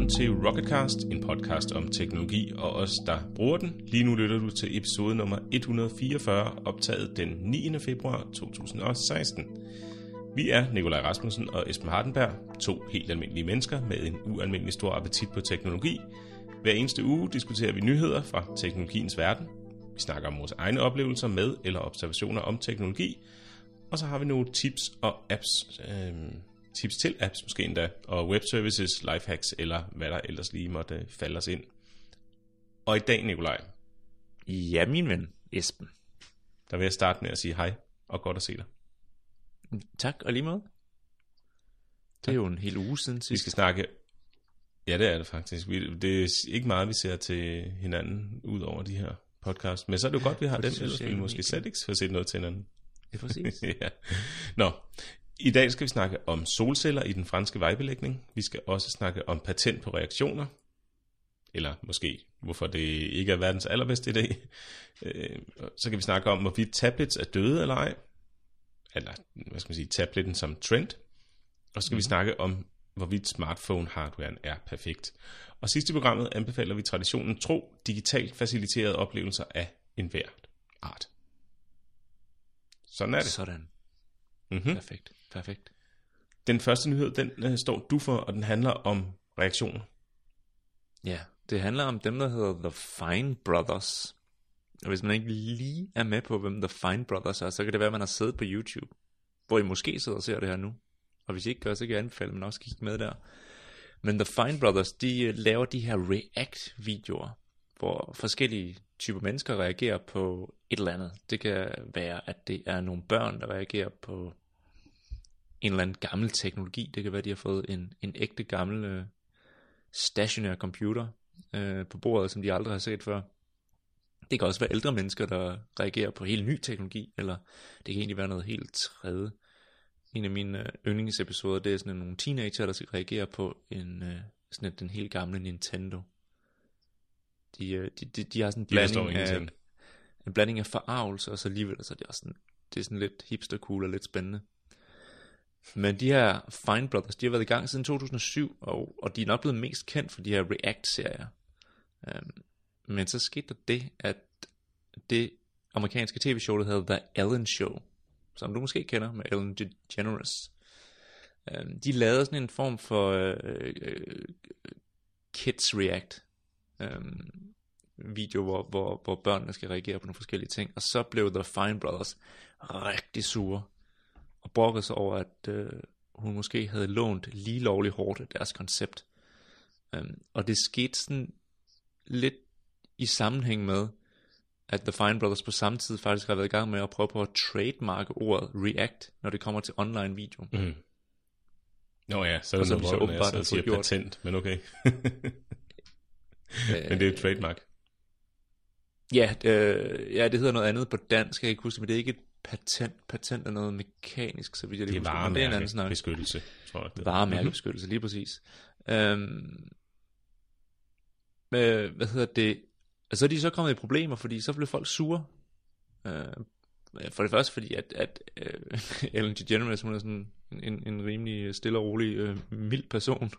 velkommen til Rocketcast, en podcast om teknologi og os, der bruger den. Lige nu lytter du til episode nummer 144, optaget den 9. februar 2016. Vi er Nikolaj Rasmussen og Esben Hardenberg, to helt almindelige mennesker med en ualmindelig stor appetit på teknologi. Hver eneste uge diskuterer vi nyheder fra teknologiens verden. Vi snakker om vores egne oplevelser med eller observationer om teknologi. Og så har vi nogle tips og apps, tips til apps måske endda, og webservices, lifehacks eller hvad der ellers lige måtte falde os ind. Og i dag, Nikolaj. Ja, min ven, Esben. Der vil jeg starte med at sige hej, og godt at se dig. Tak, og lige måde. Det er jo en hel uge siden sidst. Vi skal snakke. Ja, det er det faktisk. Det er ikke meget, vi ser til hinanden, ud over de her podcast. Men så er det jo godt, vi har den, ellers vi måske slet ikke få set noget til hinanden. Det er præcis. Ja. Nå, i dag skal vi snakke om solceller i den franske vejbelægning. Vi skal også snakke om patent på reaktioner. Eller måske, hvorfor det ikke er verdens allerbedste idé. Så kan vi snakke om, hvorvidt tablets er døde eller ej. Eller, hvad skal man sige, tabletten som trend. Og så skal vi snakke om, hvorvidt smartphone-hardwaren er perfekt. Og sidst i programmet anbefaler vi traditionen tro digitalt faciliterede oplevelser af enhver art. Sådan er det. Sådan. Mm-hmm. Perfekt. Den første nyhed, den står du for, og den handler om reaktioner. Ja, det handler om dem, der hedder The Fine Brothers. Og hvis man ikke lige er med på, hvem The Fine Brothers er, så kan det være, at man har siddet på YouTube, hvor I måske sidder og ser det her nu. Og hvis I ikke gør, så kan jeg anbefale, at man også kigge med der. Men The Fine Brothers, de laver de her React-videoer, hvor forskellige typer mennesker reagerer på et eller andet. Det kan være, at det er nogle børn, der reagerer på en eller anden gammel teknologi. Det kan være, at de har fået en ægte gammel stationær computer på bordet, som de aldrig har set før. Det kan også være ældre mennesker, der reagerer på helt ny teknologi, eller det kan egentlig være noget helt tredje. En af mine yndlingsepisoder, det er sådan nogle teenager, der skal reagere på sådan den helt gamle Nintendo. De har sådan en blanding af forarvelse, og så alligevel så det er sådan lidt hipster cool og lidt spændende. Men de her Fine Brothers, de har været i gang siden 2007, og de er nok blevet mest kendt for de her React-serier. Men så skete der det, at det amerikanske tv-show, der hedder The Ellen Show, som du måske kender med Ellen DeGeneres, de lavede sådan en form for Kids React video, hvor børnene skal reagere på nogle forskellige ting. Og så blev The Fine Brothers rigtig sure og brokkede sig over, at hun måske havde lånt lige lovligt hårdt af deres koncept. Og det skete sådan lidt i sammenhæng med, at The Fine Brothers på samme tid faktisk har været i gang med at prøve på at trademarke ordet React, når det kommer til online video. Mm. Nå ja, så er det noget hvor når jeg siger patent, men okay. Men det er jo trademark. Ja, det hedder noget andet på dansk, jeg kan ikke huske, men det er ikke et patent. Patent er noget mekanisk, så vidt jeg lige husker. Det er varemærkebeskyttelse, tror jeg. Varemærkebeskyttelse, lige præcis. Hvad hedder det? Og så er de så kommet i problemer, fordi så blev folk sure. For det første fordi, at Ellen DeGeneres, hun er sådan en rimelig stille og rolig, mild person.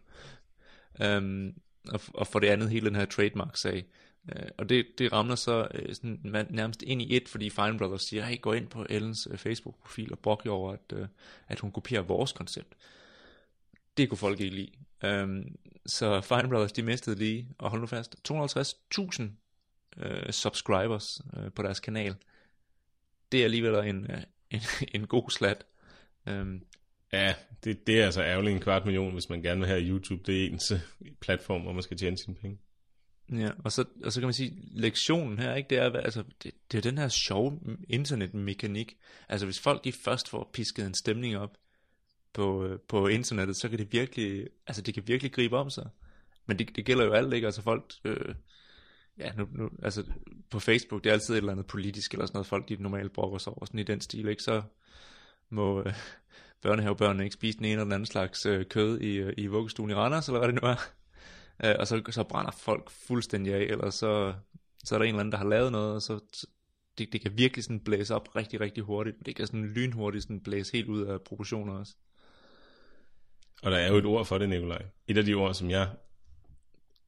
Og for det andet hele den her trademark-sag. Og det ramler så sådan nærmest ind i et, fordi Fine Brothers siger, hey, gå ind på Ellens Facebook-profil og brokke over, at hun kopierer vores koncept. Det kunne folk ikke lide. Så Fine Brothers, de mistede lige, og hold nu fast, 250.000 subscribers på deres kanal. Det er alligevel en god slat. Ja, det er altså ærgerligt 250.000, hvis man gerne vil have YouTube. Det er ens platform, hvor man skal tjene sine penge. Ja, og så kan man sige, lektionen her, ikke, det er den her sjove internetmekanik. Altså hvis folk de først får pisket en stemning op på internettet, så kan det virkelig, altså det kan virkelig gribe om sig. Men det gælder jo alt, ikke? Altså folk, nu, altså på Facebook, det er altid et eller andet politisk eller sådan noget, folk de normalt brokker sig over, sådan i den stil, ikke? Så må børnehavebørnene ikke spise den ene eller den anden slags kød i vuggestuen i Randers, eller hvad det nu er. Og så brænder folk fuldstændig af, eller så er der en eller anden, der har lavet noget, og så det kan virkelig sådan blæse op rigtig, rigtig hurtigt. Det kan sådan lynhurtigt sådan blæse helt ud af proportioner også. Og der er jo et ord for det, Nikolaj. Et af de ord, som jeg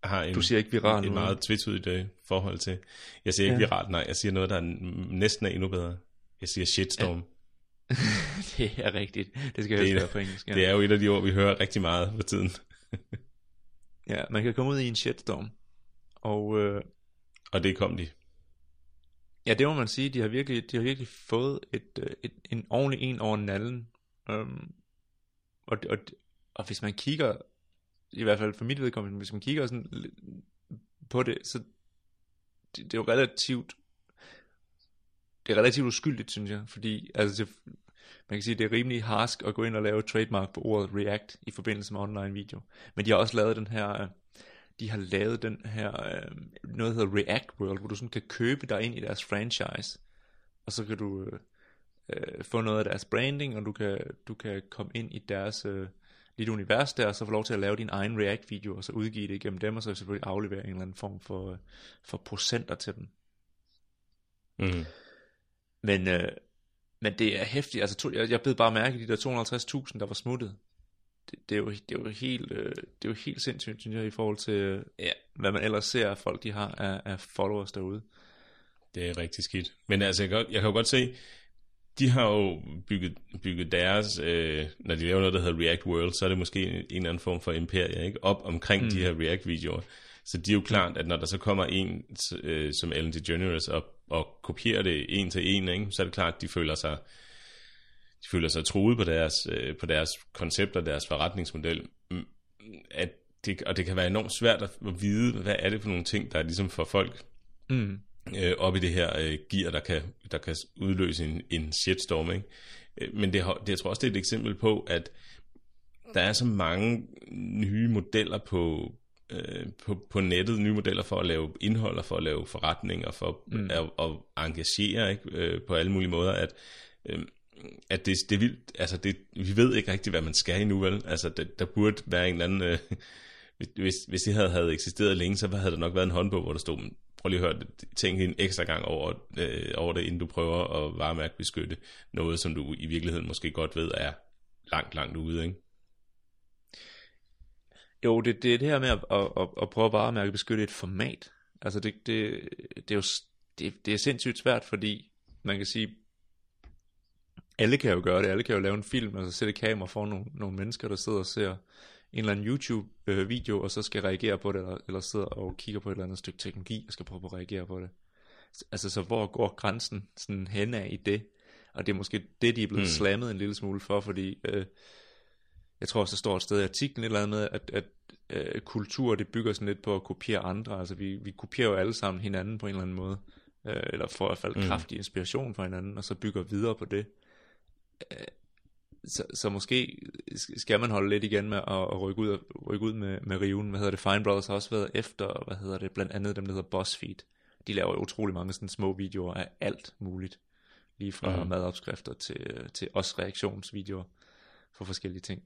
har Du siger ikke viral et meget tvetydigt forhold til. Jeg siger ikke viralt, nej. Jeg siger noget, der næsten er endnu bedre. Jeg siger shitstorm. Ja. Det er rigtigt. Det skal helst være på engelsk. Ja. Det er jo et af de ord, vi hører rigtig meget på tiden. Ja, man kan komme ud i en shitstorm. Og det kom de. Ja, det må man sige. De har virkelig fået en ordentlig en over nallen. Og hvis man kigger, i hvert fald for mit vedkommende, hvis man kigger sådan på det, så det er jo relativt uskyldigt, synes jeg, fordi altså man kan sige, det er rimelig harsk at gå ind og lave trademark på ordet React i forbindelse med online video. Men de har også lavet den her noget der hedder React World, hvor du sådan kan købe dig ind i deres franchise, og så kan du få noget af deres branding, og du kan komme ind i deres lille univers der, og så få lov til at lave din egen React-video, og så udgive det igennem dem, og så selvfølgelig aflevere en eller anden form for procenter til dem. Mm. Men det er hæftigt. Altså, jeg blev bare mærke de der 250.000, der var smuttet. Det er jo helt sindssygt, synes jeg, i forhold til hvad man ellers ser af folk, de har af followers derude. Det er rigtig skidt. Men altså, jeg kan jo godt se, de har jo bygget deres, når de laver noget, der hedder React World, så er det måske en eller anden form for imperie, ikke? Op omkring de her React-videoer. Så de er jo klart, at når der så kommer en som Ellen DeGeneres og kopierer det en til en, ikke? Så er det klart, at de føler sig truet på deres koncept og deres forretningsmodel. Og det kan være enormt svært at vide, hvad er det for nogle ting, der er ligesom for folk op i det her gear, der kan udløse en shitstorm, ikke? Men jeg tror også, det er et eksempel på, at der er så mange nye modeller på nettet, nye modeller for at lave indhold og for at lave forretninger, for at engagere, ikke? På alle mulige måder, at det er vildt. Altså vi ved ikke rigtig, hvad man skal endnu, vel? Altså der burde være en eller anden hvis det havde eksisteret længe, så havde der nok været en håndbog, hvor der stod, prøv lige at høre, tænk en ekstra gang over det, inden du prøver at varemærkebeskytte noget, som du i virkeligheden måske godt ved er langt ude, ikke? Jo, det er det her med at prøve at varemærkebeskytte et format. Altså det er sindssygt svært, fordi man kan sige, alle kan jo gøre det. Alle kan jo lave en film, og så sætte kamera for nogle mennesker, der sidder og ser en eller anden YouTube-video, og så skal reagere på det, eller sidder og kigger på et eller andet stykke teknologi, og skal prøve at reagere på det. Altså, så hvor går grænsen sådan hen af i det? Og det er måske det, de er blevet slammet en lille smule for, fordi jeg tror også, der står et sted i artiklen et eller andet med, at kultur, det bygger sådan lidt på at kopiere andre. Altså, vi kopierer jo alle sammen hinanden på en eller anden måde, eller får i hvert fald kraftig inspiration fra hinanden, og så bygger videre på det. Så måske skal man holde lidt igen med at rykke ud med riven. Hvad hedder det? Fine Brothers har også været efter, blandt andet dem, der hedder BuzzFeed. De laver jo utrolig mange sådan små videoer af alt muligt. Lige fra madopskrifter til også reaktionsvideoer for forskellige ting.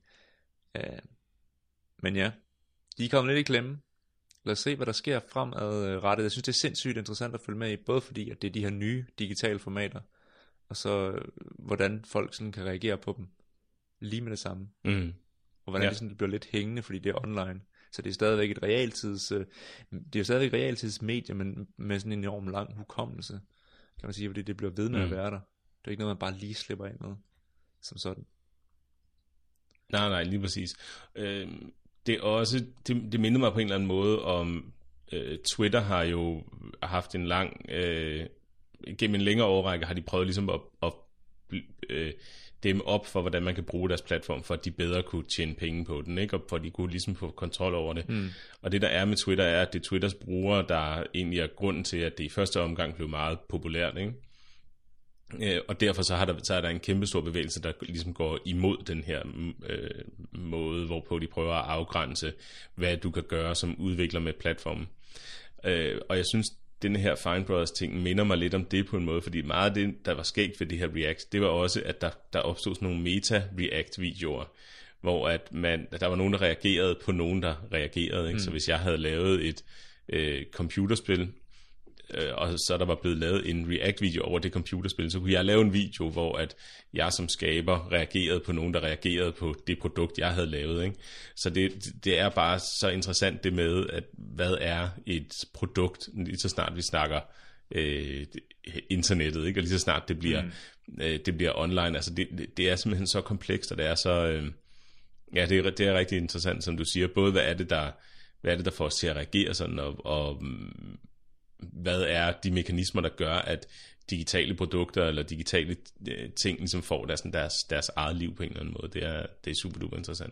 Men ja, de er kommet lidt i klemme. Lad os se, hvad der sker fremadrettet. Jeg synes, det er sindssygt interessant at følge med i, både fordi, at det er de her nye digitale formater, og så hvordan folk sådan kan reagere på dem lige med det samme. Og hvordan det sådan bliver lidt hængende, fordi det er online. Så det er stadigvæk et realtidsmedie, men med sådan en enorm lang hukommelse, kan man sige, fordi det bliver ved med at være der. Det er ikke noget, man bare lige slipper ind med, som sådan. Nej, lige præcis. Det er også, det minder mig på en eller anden måde om, Twitter har jo haft en lang, gennem en længere årrække har de prøvet ligesom at dæmme op for, hvordan man kan bruge deres platform, for at de bedre kunne tjene penge på den, ikke? Og for at de kunne ligesom få kontrol over det. Og det der er med Twitter er, at det er Twitters brugere, der egentlig er grunden til, at det i første omgang blev meget populært, ikke? Og derfor så er der en kæmpe stor bevægelse, der ligesom går imod den her måde, hvorpå de prøver at afgrænse, hvad du kan gøre som udvikler med platformen. Og jeg synes, denne her Fine Brothers ting minder mig lidt om det på en måde, fordi meget af det, der var skægt ved det her React, det var også, at der opstod sådan nogle meta-React-videoer, hvor at der var nogen, der reagerede på nogen, der reagerede, ikke? Så hvis jeg havde lavet et computerspil, og så der var blevet lavet en React-video over det computerspil, så kunne jeg lave en video, hvor at jeg som skaber reagerede på nogen, der reagerede på det produkt, jeg havde lavet. Ikke? Så det er bare så interessant det med, at hvad er et produkt, lige så snart vi snakker internettet, ikke? Og lige så snart det bliver online. Altså det er simpelthen så komplekst, og det er så... Ja, det er rigtig interessant, som du siger. Både hvad er det, der får os til at reagere sådan, og hvad er de mekanismer, der gør, at digitale produkter eller digitale ting ligesom får deres eget liv på en eller anden måde. Det er super duper interessant.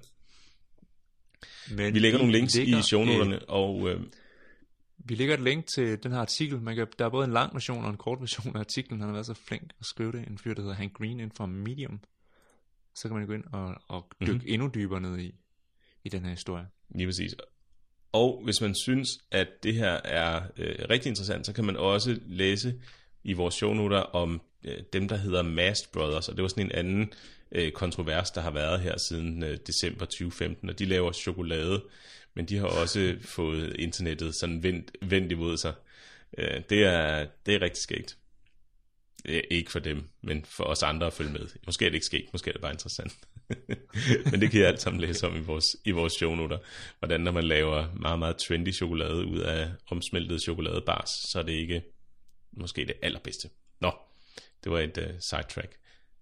Men vi lægger nogle links i shownoterne, og... Vi lægger et link til den her artikel. Der er både en lang version og en kort version af artiklen. Han har været så flink at skrive det. En fyr, der hedder Hank Green inden for Medium. Så kan man gå ind og dykke endnu dybere ned i den her historie. Lige præcis. Og hvis man synes, at det her er rigtig interessant, så kan man også læse i vores shownoter om dem, der hedder Mast Brothers. Og det var sådan en anden kontrovers, der har været her siden december 2015. Og de laver chokolade, men de har også fået internettet sådan vendt imod sig. Det er rigtig skægt. Ikke for dem, men for os andre at følge med. Måske er det ikke skægt, måske er det bare interessant. Men det kan I alt sammen læse om i vores shownoter. Hvordan når man laver meget, meget trendy chokolade ud af omsmeltede chokoladebars, så er det ikke måske det allerbedste. Nå, det var et sidetrack.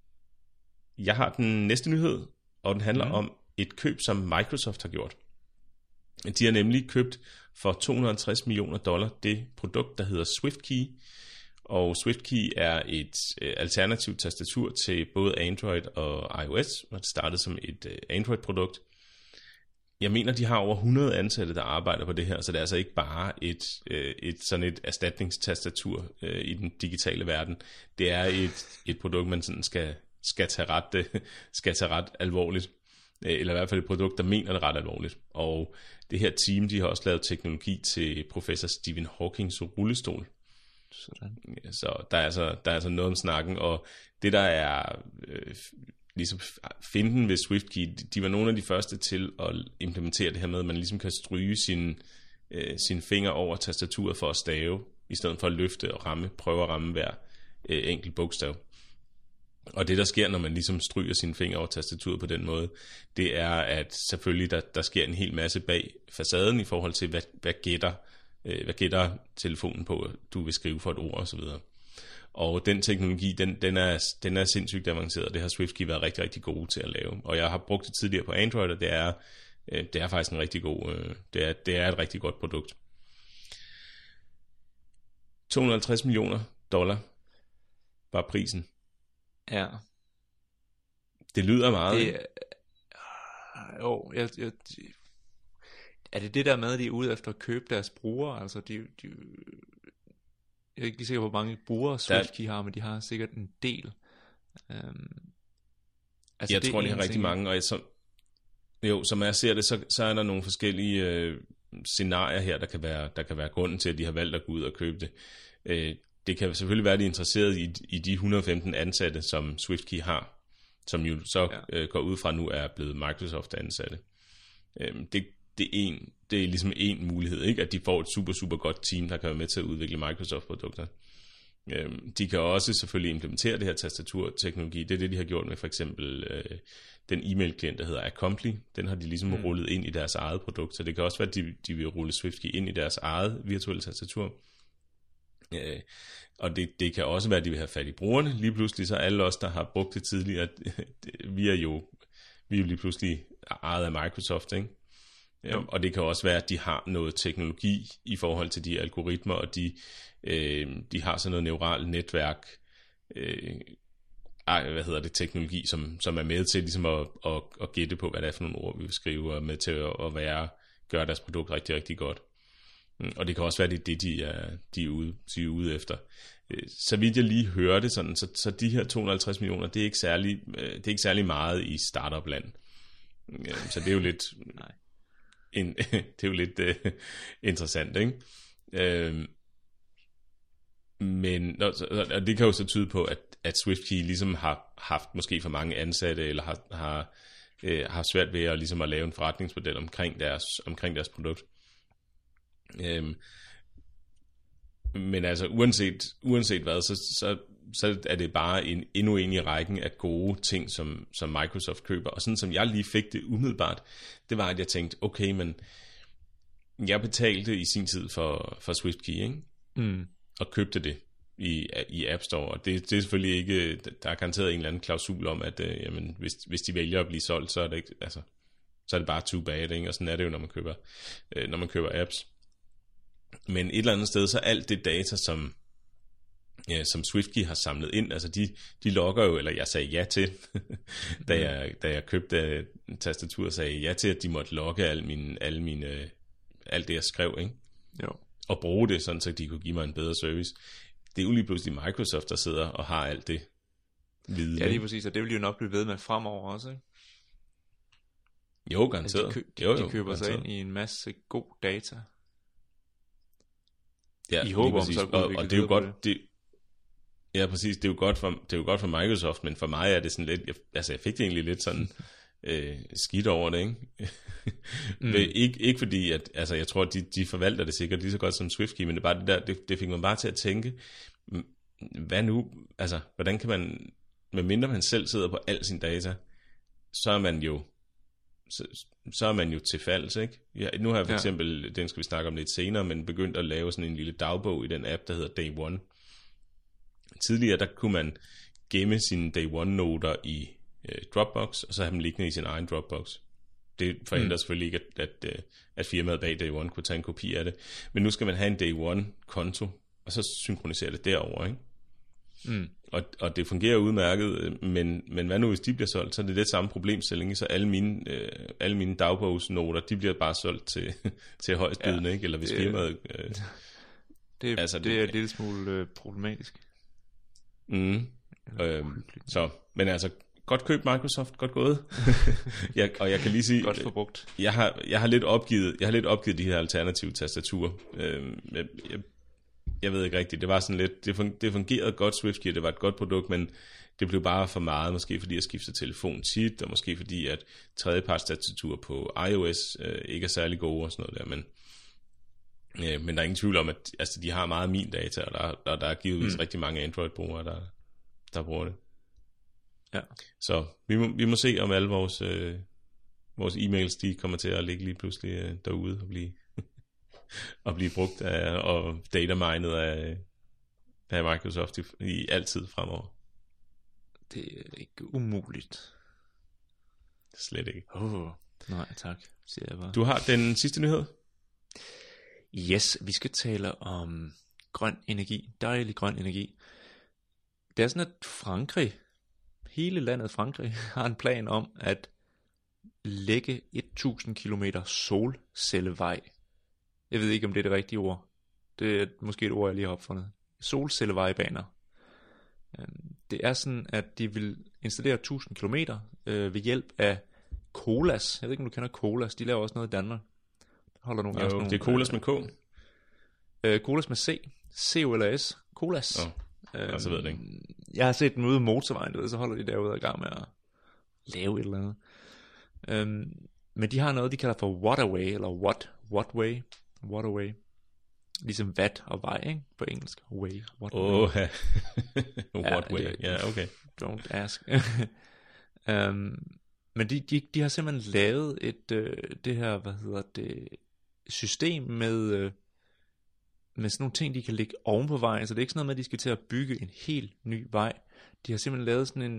Jeg har den næste nyhed, og den handler om et køb, som Microsoft har gjort. De har nemlig købt for $250 millioner det produkt, der hedder SwiftKey. Og SwiftKey er et alternativt tastatur til både Android og iOS, og det startede som et Android-produkt. Jeg mener, de har over 100 ansatte, der arbejder på det her, så det er altså ikke bare et erstatningstastatur i den digitale verden. Det er et produkt, man sådan skal tage ret alvorligt, eller i hvert fald et produkt, der mener det ret alvorligt. Og det her team, de har også lavet teknologi til professor Stephen Hawkings rullestol. Sådan. Så der er altså noget om snakken, og det der er ligesom finden ved SwiftKey, de var nogle af de første til at implementere det her med, at man ligesom kan stryge sin finger over tastaturet for at stave, i stedet for at løfte og prøve at ramme hver enkelt bogstav. Og det der sker, når man ligesom stryger sine fingre over tastaturet på den måde, det er, at selvfølgelig der sker en hel masse bag facaden i forhold til, hvad gætter telefonen på, du vil skrive for et ord og så videre. Og den teknologi, den er sindssygt avanceret, det har SwiftKey været rigtig, rigtig gode til at lave. Og jeg har brugt det tidligere på Android, og det er faktisk en rigtig god, det er et rigtig godt produkt. $250 millioner var prisen. Ja. Det lyder meget. Er det der med, at de er ude efter at købe deres brugere? Altså, jeg er ikke lige sikker på, hvor mange brugere SwiftKey har, men de har sikkert en del. Jeg tror, de har rigtig mange, og som jeg ser det, så er der nogle forskellige scenarier her, der kan være grunden til, at de har valgt at gå ud og købe det. Det kan selvfølgelig være, at de er interesseret i de 115 ansatte, som SwiftKey har, som jo så går ud fra nu er blevet Microsoft-ansatte. Det er ligesom en mulighed, ikke? At de får et super, super godt team, der kan være med til at udvikle Microsoft-produkter. De kan også selvfølgelig implementere det her tastaturteknologi. Det er det, de har gjort med for eksempel den e-mail-klient, der hedder Accompli. Den har de ligesom rullet ind i deres eget produkt, så det kan også være, at de vil rulle SwiftKey ind i deres eget virtuelle tastatur. Og det kan også være, at de vil have fat i brugerne. Lige pludselig så alle os, der har brugt det tidligere, vi er jo lige pludselig ejet af Microsoft, ikke? Og det kan også være, at de har noget teknologi i forhold til de algoritmer, og de har sådan noget neuralt netværk, teknologi, som er med til ligesom at gætte på, hvad det er for nogle ord, vi vil skrive, og med til at gøre deres produkt rigtig, rigtig godt. Og det kan også være, det er det, de er ude efter. Så vidt jeg lige hørte, sådan, så de her 250 millioner, det er ikke særlig meget i startup-land. Så det er jo lidt... Nej. Det er jo lidt interessant, ikke? Men og det kan jo så tyde på, at SwiftKey ligesom har haft måske for mange ansatte, eller har svært ved at, ligesom at lave en forretningsmodel omkring deres produkt. Men altså, uanset hvad, så er det bare endnu en i rækken af gode ting, som Microsoft køber. Og sådan som jeg lige fik det umiddelbart, det var, at jeg tænkte, okay, men jeg betalte i sin tid for SwiftKey, ikke? Og købte det i App Store. Og det er selvfølgelig ikke, der er garanteret en eller anden klausul om, at jamen, hvis de vælger at blive solgt, så er det ikke, altså, så er det bare too bad, ikke? Og sådan er det jo, når man køber apps. Men et eller andet sted, så alt det data, som SwiftKey har samlet ind, altså de logger jo, eller jeg sagde ja til, da jeg købte tastatur, sagde ja til, at de måtte logge alt det, jeg skrev, ikke? Jo. Og bruge det, sådan så de kunne give mig en bedre service. Det er jo lige pludselig Microsoft, der sidder og har alt det viden. Ja, lige præcis, og det vil de jo nok blive ved med fremover også, ikke? Jo, garanteret. De køber sig ind i en masse god data. Ja, I håber om, så og det er jo godt, ja, præcis, det er jo godt for Microsoft, men for mig er det sådan lidt, jeg fik det egentlig lidt sådan skidt over det, ikke? Ikke fordi, at, altså jeg tror, at de forvalter det sikkert lige så godt som SwiftKey, men det er bare det der, det fik man bare til at tænke, hvad nu, altså, hvordan kan man, medmindre man selv sidder på al sin data, så er man jo til falds, ikke? Nu har jeg for eksempel, den skal vi snakke om lidt senere, men begyndt at lave sådan en lille dagbog i den app, der hedder Day One. Tidligere, der kunne man gemme sine Day One-noter i Dropbox, og så have dem liggende i sin egen Dropbox. Det forhindrer selvfølgelig ikke, at firmaet bag Day One kunne tage en kopi af det. Men nu skal man have en Day One-konto, og så synkroniserer det derover, ikke? Og det fungerer udmærket, men hvad nu hvis de bliver solgt, så er det det samme problemstilling, så alle mine dagbogsnoter, de bliver bare solgt til højstbydende, ikke? Eller hvis firmaet... Det er en lille smule problematisk. Men altså, godt køb Microsoft, godt gået. Og jeg kan lige sige, godt forbrugt. Jeg har lidt opgivet de her alternative tastaturer. Jeg ved ikke rigtigt, det var sådan lidt, det fungerede godt SwiftKey, det var et godt produkt, men det blev bare for meget, måske fordi jeg skiftede telefon tit, og måske fordi at tredjepartstastaturer på iOS ikke er særlig gode og sådan noget der, men der er ingen tvivl om, at altså, de har meget min data, og der er givetvis rigtig mange Android-brugere, der bruger det. Ja. Så vi må se, om alle vores e-mails, de kommer til at ligge lige pludselig derude og blive brugt og datamined af Microsoft i altid fremover. Det er ikke umuligt. Slet ikke. Nej tak, siger jeg bare. Du har den sidste nyhed? Yes, vi skal tale om grøn energi, dejlig grøn energi. Det er sådan, at Frankrig, hele landet Frankrig, har en plan om at lægge 1000 kilometer solcellevej. Jeg ved ikke, om det er det rigtige ord. Det er måske et ord, jeg lige har opfundet. Solcellevejbaner. Det er sådan, at de vil installere 1000 kilometer ved hjælp af Colas. Jeg ved ikke, om du kender Colas. De laver også noget i Danmark. Holder nogle jo, det er Colas med K. Colas med C. C-O-L-A-S. Colas. Så ved jeg det ikke. Jeg har set dem ude i motorvejen, du ved, så holder de derude og i gang med at lave et eller andet. Men de har noget, de kalder for waterway, eller wattway. Waterway. Ligesom watt og vej, ikke? På engelsk. Way. Wattway. Wattway. Ja, okay. Don't ask. Men de har simpelthen lavet det her, system med sådan nogle ting, de kan lægge oven på vejen. Så det er ikke sådan noget med, at de skal til at bygge en helt ny vej. De har simpelthen lavet sådan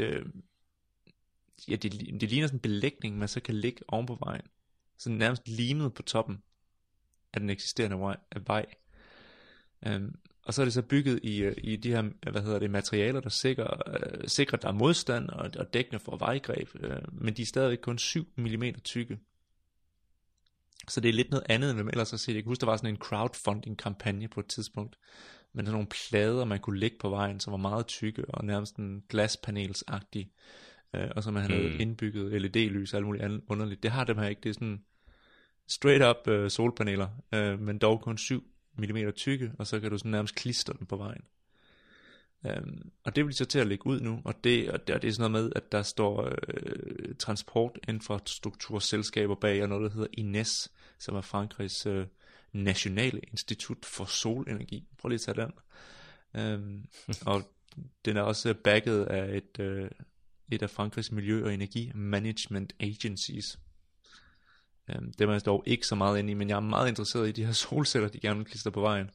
det ligner sådan en belægning, man så kan lægge oven på vejen. Så nærmest limet på toppen af den eksisterende vej. Og så er det så bygget i de her, materialer, der sikrer, der er modstand og dækkende for vejgreb. Men de er stadigvæk kun 7 mm tykke. Så det er lidt noget andet, end man ellers har set. Jeg kan huske, der var sådan en crowdfunding-kampagne på et tidspunkt. Men der er nogle plader, man kunne lægge på vejen, som var meget tykke og nærmest en glaspanelsagtig. Og så man havde indbygget LED-lys og alt muligt andet underligt. Det har dem her ikke. Det er sådan straight up solpaneler, men dog kun 7 mm tykke, og så kan du sådan nærmest klistre den på vejen. Og det vil så til at lægge ud nu, og det er sådan noget med, at der står transportinfrastrukturselskaber bag, og noget der hedder Ines, som er Frankrigs Nationale Institut for Solenergi. Prøv lige at tage den. Og den er også backet af et af Frankrigs miljø- og energimanagement agencies. Det er jeg dog ikke så meget inde i, men jeg er meget interesseret i de her solceller, de gerne vil klistre på vejen.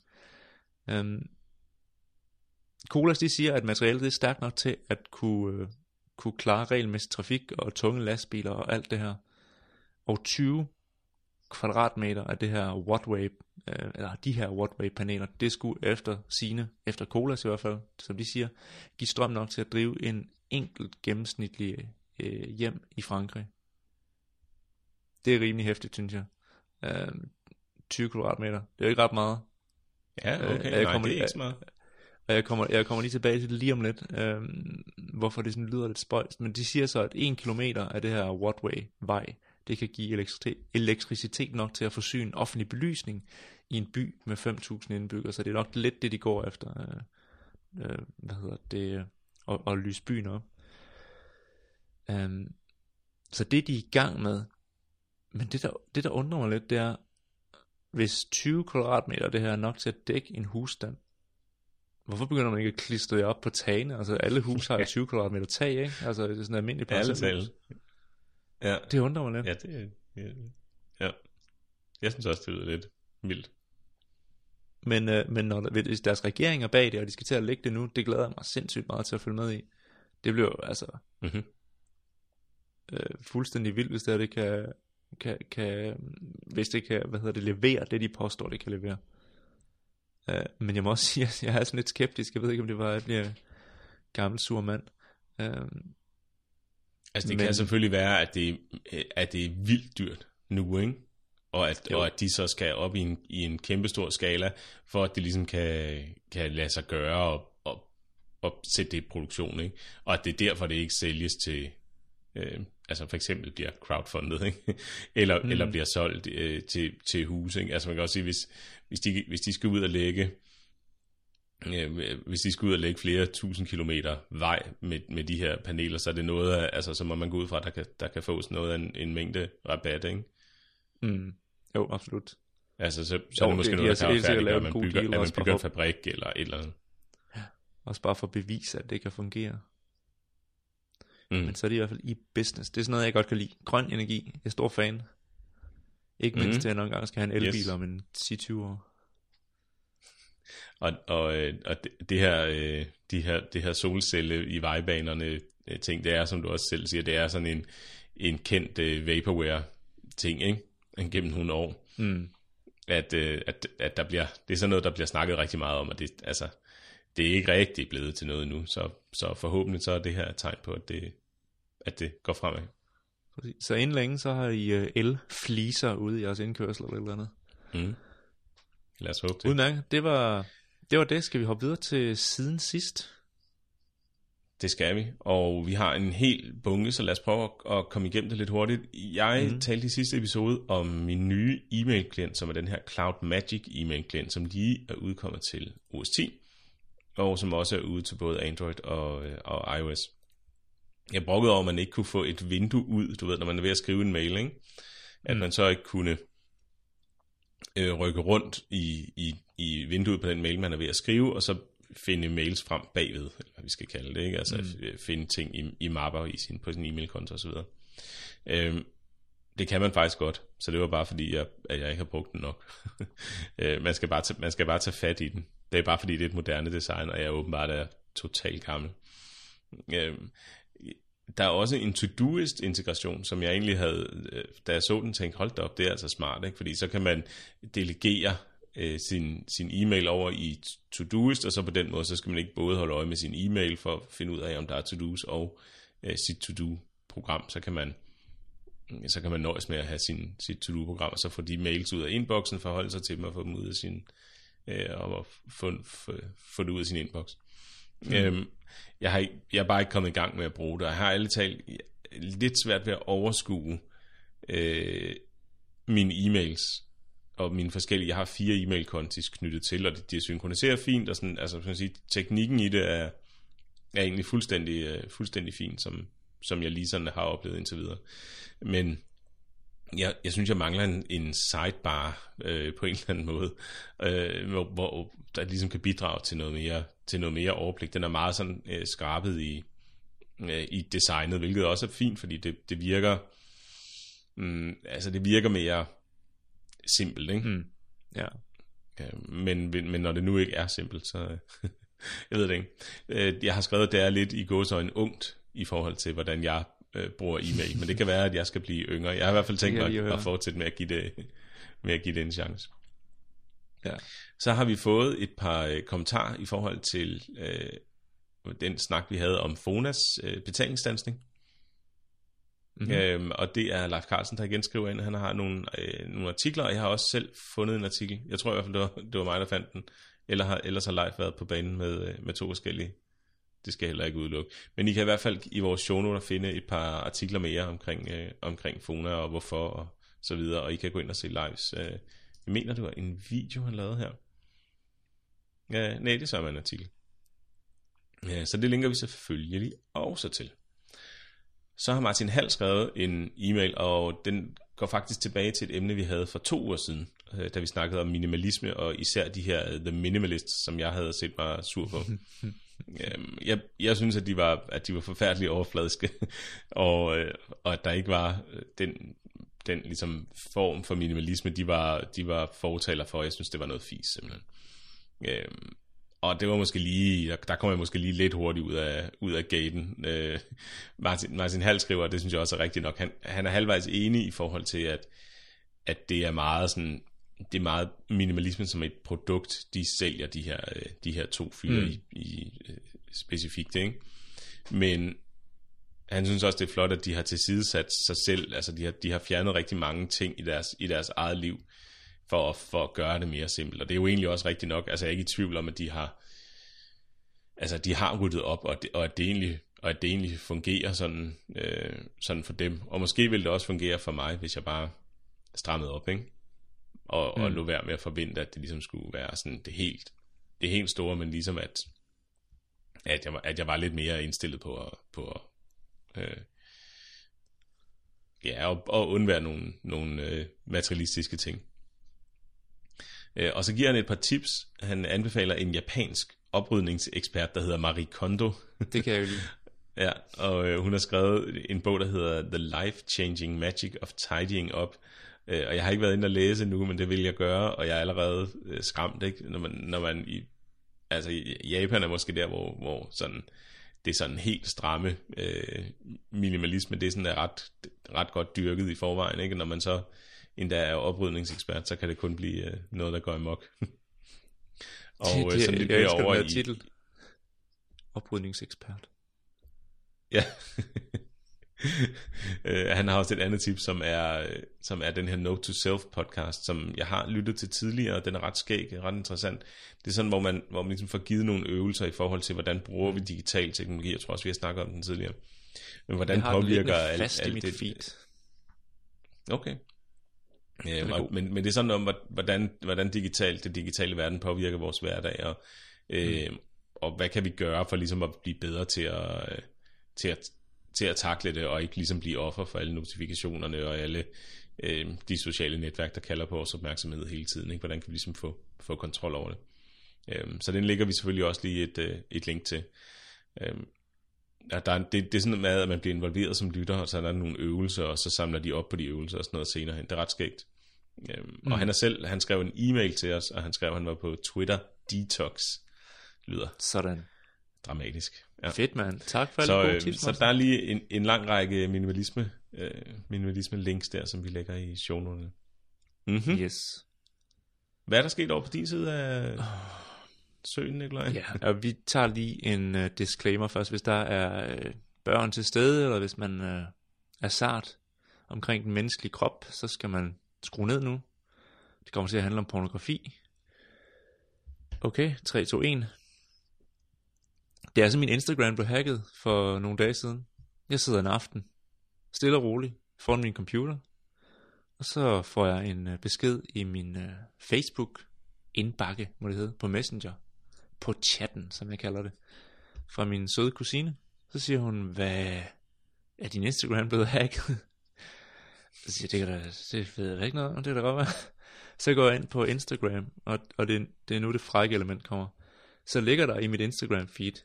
Colas, de siger, at materialet er stærkt nok til at kunne klare regelmæssig trafik og tunge lastbiler og alt det her. Og 20 kvadratmeter af det her Wattwave, eller de her Wattwave-paneler, det skulle efter Colas i hvert fald, som de siger, give strøm nok til at drive en enkelt gennemsnitlig hjem i Frankrig. Det er rimelig hæftigt, synes jeg. 20 kvadratmeter, det er jo ikke ret meget. Ja, okay, det er ikke så meget. Og jeg kommer lige tilbage til det lige om lidt, hvorfor det sådan lyder lidt spøjst. Men de siger så, at 1 kilometer af det her Wattway-vej, det kan give elektricitet nok til at forsyne offentlig belysning i en by med 5.000 indbyggere. Så det er nok lidt det, de går efter. At lyse byen op. Så det de er i gang med. Men det der undrer mig lidt, det er, hvis 20 kvadratmeter det her er nok til at dække en husstand, hvorfor begynder man ikke at klistre det op på tagene? Altså alle hus har jo 20 kvadratmeter tag, ikke? Altså det er sådan en almindelig parcelhus. Ja. Det undrer mig lidt. Ja. Jeg synes også, det lyder lidt vildt. Men hvis deres regering er bag det, og de skal til at lægge det nu, det glæder jeg mig sindssygt meget til at følge med i. Det bliver jo altså fuldstændig vildt, hvis det kan hvis det kan, levere det, de påstår, det kan levere. Men jeg må også sige, at jeg er sådan lidt skeptisk. Jeg ved ikke, om det var, at jeg bliver gammel sur mand. Altså det kan selvfølgelig være, at det er vildt dyrt nu, ikke? Og at de så skal op i en kæmpestor skala, for at det ligesom kan lade sig gøre og sætte det i produktion, ikke? Og at det er derfor, det ikke sælges til, altså for eksempel bliver crowdfundet, ikke? eller bliver solgt til huse, ikke? Altså man kan også sige, hvis de skal ud og lægge, hvis de skal ud og lægge flere tusind kilometer vej med de her paneler, så er det noget, altså så må man gå ud fra, at der kan fås noget af en mængde rabat, ikke? Jo, absolut. Altså så er det måske noget, der kan være færdigt, at man bygger en fabrik eller et eller andet. Ja, også bare for at bevise, at det kan fungere. Men så er det i hvert fald i business. Det er sådan noget, jeg godt kan lide. Grøn energi, jeg er stor fan. Ikke mindst til, at jeg nogle gange skal have en elbil om en 10-20 år. Og det her solcelle i vejbanerne ting, det er, som du også selv siger, det er sådan en kendt vaporware ting, ikke? Gennem nogle år. At der bliver, det er sådan noget, der bliver snakket rigtig meget om, at det er ikke rigtig blevet til noget nu, så forhåbentlig så er det her et tegn på, at det går fremad. Så inden længe, så har I el-fliser ude i jeres indkørsel eller et eller andet. Lad os håbe det. Udmærket, det var det. Skal vi hoppe videre til siden sidst? Det skal vi, og vi har en hel bunke, så lad os prøve at komme igennem det lidt hurtigt. Jeg talte i sidste episode om min nye e-mail-klient, som er den her Cloud Magic e-mail-klient, som lige er udkommet til OS 10, og som også er ude til både Android og iOS. Jeg brokkede over, at man ikke kunne få et vindue ud, du ved, når man er ved at skrive en mail, ikke? At man så ikke kunne rykke rundt i vinduet på den mail, man er ved at skrive, og så finde mails frem bagved, eller hvad vi skal kalde det, ikke? Altså finde ting i mapper på sin e-mailkonto osv. Det kan man faktisk godt, så det var bare fordi, at jeg ikke har brugt den nok. Man skal bare tage fat i den. Det er bare fordi, det er et moderne design, og jeg åbenbart er totalt gammel. Der er også en To-Doist integration, som jeg egentlig havde, da jeg så den, tænkte, hold da op, det er altså smart, ikke? Fordi så kan man delegere sin e-mail over i To-Doist, og så på den måde, så skal man ikke både holde øje med sin e-mail for at finde ud af, om der er To-Do's og sit To-Do-program. Så kan man nøjes med at have sit To-Do-program, og så få de mails ud af inboxen, forholde sig til dem og få dem ud af og få det ud af sin inbox. Jeg er bare ikke kommet i gang med at bruge det. Jeg har ærligt talt lidt svært ved at overskue mine e-mails og mine forskellige. Jeg har 4 e-mail-kontis knyttet til, og de synkroniserer fint, og sådan, altså, man sige, teknikken i det er egentlig fuldstændig fint, som jeg lige sådan har oplevet indtil videre. Men Jeg synes, jeg mangler en sidebar på en eller anden måde, hvor der ligesom kan bidrage til noget mere overblik. Den er meget sådan skrabet i designet, hvilket også er fint, fordi det virker det virker mere simpelt, ikke? Ja. Men når det nu ikke er simpelt, så jeg ved det ikke. Jeg har skrevet, at det er lidt i gåseøjne ungt i forhold til, hvordan jeg bruger e-mail, men det kan være, at jeg skal blive yngre. Jeg har i hvert fald tænkt mig at fortsætte med at give det en chance. Ja. Så har vi fået et par kommentarer i forhold til den snak, vi havde om Fonas betalingsstandsning. Og det er Leif Carlsen, der igen skriver ind. Han har nogle artikler, og jeg har også selv fundet en artikel. Jeg tror i hvert fald, det var mig, der fandt den. Ellers har Leif været på banen med 2 forskellige. Det skal jeg heller ikke udelukke. Men I kan i hvert fald i vores shownoter finde et par artikler mere omkring Fona og hvorfor og så videre. Og I kan gå ind og se Leifs. Jeg mener, det var en video, han lavede her. Nej, det er så en artikel. Så det linker vi selvfølgelig også til. Så har Martin Hall skrevet en e-mail, og den går faktisk tilbage til et emne, vi havde for 2 uger siden, da vi snakkede om minimalisme, og især de her The Minimalists, som jeg havde set mig sur på. Jeg synes, at de var forfærdeligt overfladiske, og at der ikke var den ligesom form for minimalisme, de var fortaler for. Jeg synes, det var noget fis, simpelthen. Og det var måske lige, der kom jeg måske lige lidt hurtigt ud af gaten. Martin Hall skriver, og det synes jeg også er rigtigt nok, han er halvvejs enig i forhold til, at det er meget sådan, det er meget minimalismen som et produkt, de sælger de her 2 fyre i specifikt, ikke? Men han synes også, det er flot, at de har tilsidesat sig selv, altså de har fjernet rigtig mange ting i deres eget liv, for at gøre det mere simpelt. Og det er jo egentlig også rigtigt nok. Altså jeg er ikke i tvivl om, at de har ryddet op, og at det egentlig fungerer sådan for dem. Og måske vil det også fungere for mig, hvis jeg bare strammede op, ikke? Og lå være med at forvente, at det ligesom skulle være sådan det helt store, men ligesom at jeg var lidt mere indstillet på at undvære nogle materialistiske ting. Og så giver han et par tips. Han anbefaler en japansk oprydningsekspert, der hedder Marie Kondo. Det kan jeg jo lide. Ja, og hun har skrevet en bog, der hedder The Life-Changing Magic of Tidying Up. Og jeg har ikke været inde og læse nu, men det vil jeg gøre, og jeg er allerede skræmt, ikke? Når man i Japan er måske der, hvor sådan, det er sådan helt stramme minimalisme, det er sådan ret godt dyrket i forvejen, ikke? Når man så endda er oprydningsekspert, så kan det kun blive noget, der går amok. Og det, som det jeg bliver over i titel. Oprydningsekspert. Ja. Han har også et andet tip, som er den her Note to Self podcast, som jeg har lyttet til tidligere, og den er ret skæg, ret interessant. Det er sådan, hvor man ligesom får givet nogle øvelser i forhold til, hvordan bruger vi digital teknologi. Jeg tror også, vi har snakket om den tidligere. Men hvordan påvirker alt det? Feed. Okay. Men det er sådan om, hvordan det digitale verden påvirker vores hverdag, og hvad kan vi gøre for ligesom at blive bedre til at takle det, og ikke ligesom blive offer for alle notifikationerne og alle de sociale netværk, der kalder på vores opmærksomhed hele tiden, ikke? Hvordan kan vi ligesom få kontrol over det? Så den lægger vi selvfølgelig også lige et link til. Det er sådan med, at man bliver involveret som lytter, og så er der nogle øvelser, og så samler de op på de øvelser og sådan noget senere hen. Det er ret skægt. Og han skrev en e-mail til os, og han skrev, at han var på Twitter Detox. Lyder sådan dramatisk. Ja. Fedt, mand. Tak for alle gode tips. Så der er lige en lang række minimalisme links der, som vi lægger i shownoterne. Mm-hmm. Yes. Hvad er der sket over på din side af søen, Nikolaj? Ja, og vi tager lige en disclaimer først. Hvis der er børn til stede, eller hvis man er sart omkring den menneskelige krop, så skal man skrue ned nu. Det kommer til at handle om pornografi. Okay, 3, 2, 1. Det er altså min Instagram blev hacket for nogle dage siden. Jeg sidder en aften, stille og roligt, foran min computer. Og så får jeg en besked i min Facebook indbakke, må det hedde, på Messenger. På chatten, som jeg kalder det. Fra min søde kusine. Så siger hun, hvad er din Instagram blevet hacket? Så siger jeg, det ved jeg da ikke noget om, det er da godt være. Så går jeg ind på Instagram, og det er nu det frække element kommer. Så ligger der i mit Instagram feed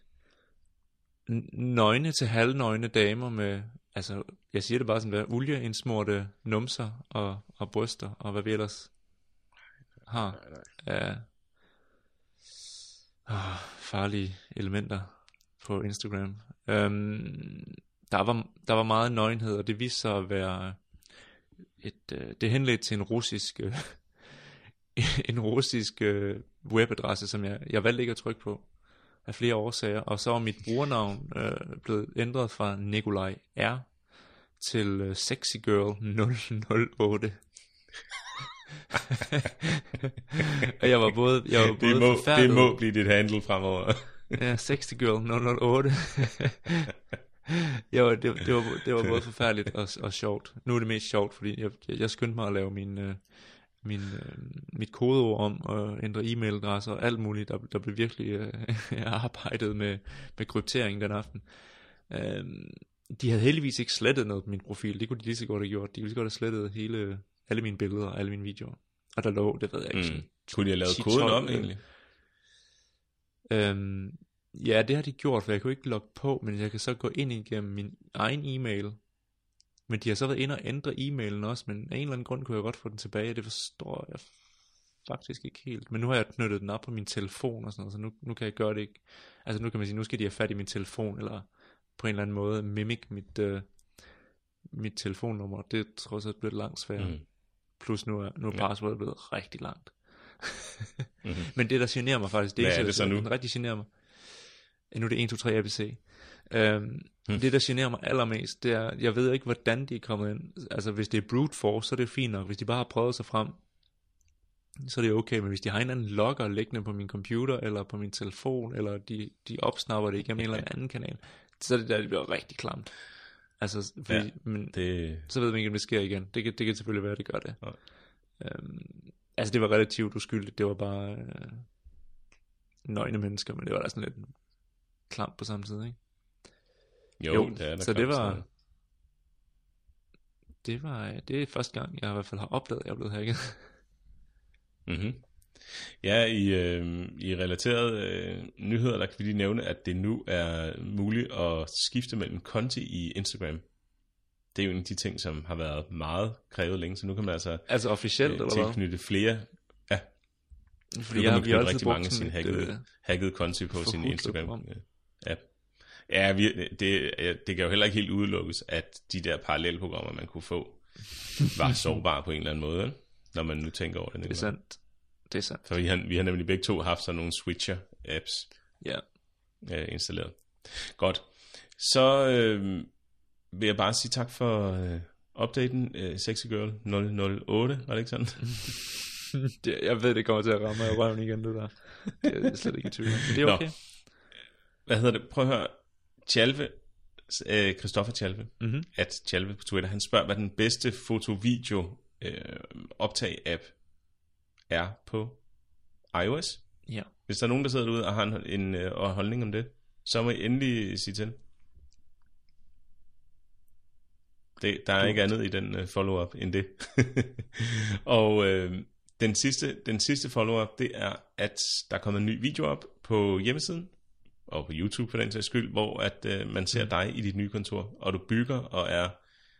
nøgne til halvnøgne damer med, altså jeg siger det bare sådan der, olieindsmurte numser og bryster, og hvad vi ellers har af farlige elementer på Instagram. Der var meget nøgenhed, og det viste sig at være det henledte til en russisk webadresse, som jeg valgte ikke at trykke på af flere årsager, og så var mit brugernavn blevet ændret fra Nikolaj R til sexygirl008. Og jeg var både det må blive dit handle fremover. Ja, sexygirl008. Det var både forfærdeligt og sjovt. Nu er det mest sjovt, fordi jeg skyndte mig at lave mit kodeord om og ændre e-mailadresser og alt muligt. Der blev virkelig arbejdet med kryptering den aften. De havde heldigvis ikke slettet noget på min profil. Det kunne de lige så godt have gjort. De ville godt have slettet alle mine billeder og alle mine videoer. Og der lå, det ved jeg ikke. Kunne de have lavet koden om egentlig? Ja, det har de gjort, for jeg kunne ikke logge på, men jeg kan så gå ind igennem min egen e-mail. Men de har så været inde og ændre e-mailen også, men af en eller anden grund kunne jeg godt få den tilbage. Det forstår jeg faktisk ikke helt. Men nu har jeg knyttet den op på min telefon og sådan noget, så nu kan jeg gøre det ikke. Altså nu kan man sige, nu skal de have fat i min telefon, eller på en eller anden måde mimic mit telefonnummer. Det tror jeg så bliver langt sværere. Plus nu er passwordet blevet rigtig langt. Men det der generer mig faktisk, hvad er det så nu? Den rigtig generer mig. Nu er det 1, 2, 3 ABC. Det der generer mig allermest, det er, jeg ved ikke hvordan de er kommet ind. Altså hvis det er brute force, så er det fint nok. Hvis de bare har prøvet sig frem, så er det okay. Men hvis de har en anden logger liggende på min computer, eller på min telefon, eller de opsnapper det igennem en eller anden kanal, så er det der, det bliver rigtig klamt. Altså, fordi, så ved man ikke, om det sker igen. Det kan selvfølgelig være, at det gør det. Altså det var relativt uskyldigt. Det var bare nøgne mennesker, men det var da sådan lidt klamt på samme tid, ikke? Jo, det er der. Så det er første gang, jeg i hvert fald har opdaget, at jeg er blevet hacket. Ja, i relaterede nyheder, der kan vi lige nævne, at det nu er muligt at skifte mellem konti i Instagram. Det er jo en af de ting, som har været meget krævet længe, så nu kan man altså officielt, eller hvad? Tilknytte flere. Ja, fordi jeg har rigtig mange af sine hackede konti på sin Instagram-app. Ja, det kan jo heller ikke helt udelukkes, at de der parallelprogrammer, man kunne få, var sårbare på en eller anden måde, når man nu tænker over det. Det er sandt. For vi har nemlig begge to haft sådan nogle switcher-apps installeret. Godt. Så vil jeg bare sige tak for updaten. Sexygirl 008, var det ikke sådan? Jeg ved, det kommer til at ramme af røven igen, det der. Det er slet ikke i tvivl. Men det er okay. Hvad hedder det? Prøv at høre. Tjalve, Christoffer Tjalve, at Tjalve på Twitter, han spørger, hvad den bedste foto-video optag-app er på iOS. Ja. Hvis der er nogen, der sidder derude og har en holdning om det, så må I endelig sige til. Der er ikke andet i den follow-up end det. Og den sidste follow-up, det er, at der er kommet en ny video op på hjemmesiden, og på YouTube for den sags skyld, hvor at man ser dig i dit nye kontor, og du bygger og er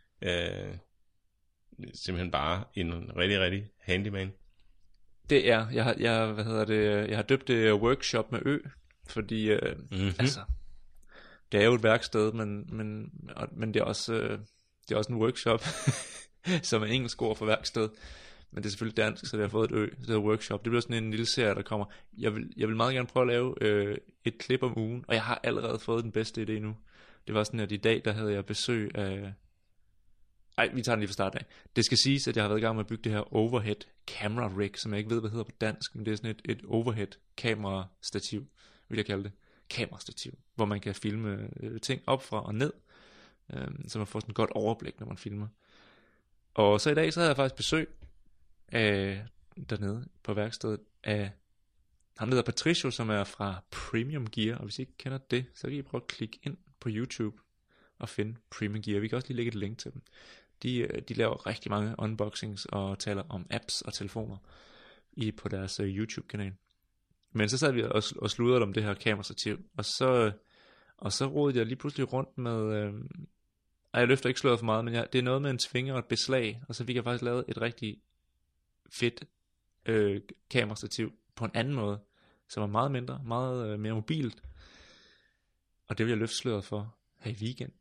simpelthen bare en rigtig, rigtig handyman. Det er, jeg har døbt det workshop med ø, fordi altså, det er jo et værksted, men det er også en workshop, som er engelsk ord for værksted. Men det er selvfølgelig dansk, så det har fået et ø, så det er workshop. Det bliver sådan en lille serie, der kommer. Jeg vil meget gerne prøve at lave et klip om ugen, og jeg har allerede fået den bedste idé nu. Det var sådan, at i dag, der havde jeg besøg af... vi tager den lige fra start af. Det skal siges, at jeg har været i gang med at bygge det her overhead camera rig, som jeg ikke ved, hvad hedder på dansk, men det er sådan et overhead kamerastativ, vil jeg kalde det. Kamerastativ, hvor man kan filme ting op fra og ned, så man får sådan et godt overblik, når man filmer. Og så i dag, så havde jeg faktisk besøg dernede på værkstedet af ham, der hedder Patricio, som er fra Premium Gear, og hvis I ikke kender det, så kan I prøve at klikke ind på YouTube og finde Premium Gear. Vi kan også lige lægge et link til dem. De laver rigtig mange unboxings og taler om apps og telefoner på deres YouTube-kanal. Men så sad vi og sludrede om det her kamerastativ, og så rodede jeg lige pludselig rundt med... jeg løfter ikke sløret for meget, men det er noget med en tvinger og et beslag, og så fik jeg faktisk lavet et rigtig fedt kamerastativ på en anden måde, som var meget mindre, meget mere mobilt. Og det vil jeg løfte sløret for her i weekend.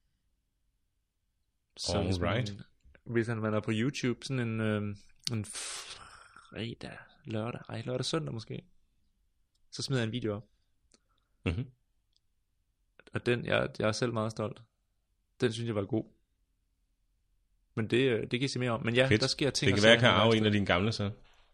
Så hvis man er på YouTube, sådan en fredag, lørdag, søndag måske, så smider jeg en video op. Mm-hmm. Og den, jeg er selv meget stolt. Den synes jeg var god. Men det kan I se mere om. Men ja, fedt. Der sker ting. Det kan være, jeg kan arve en af dine gamle så.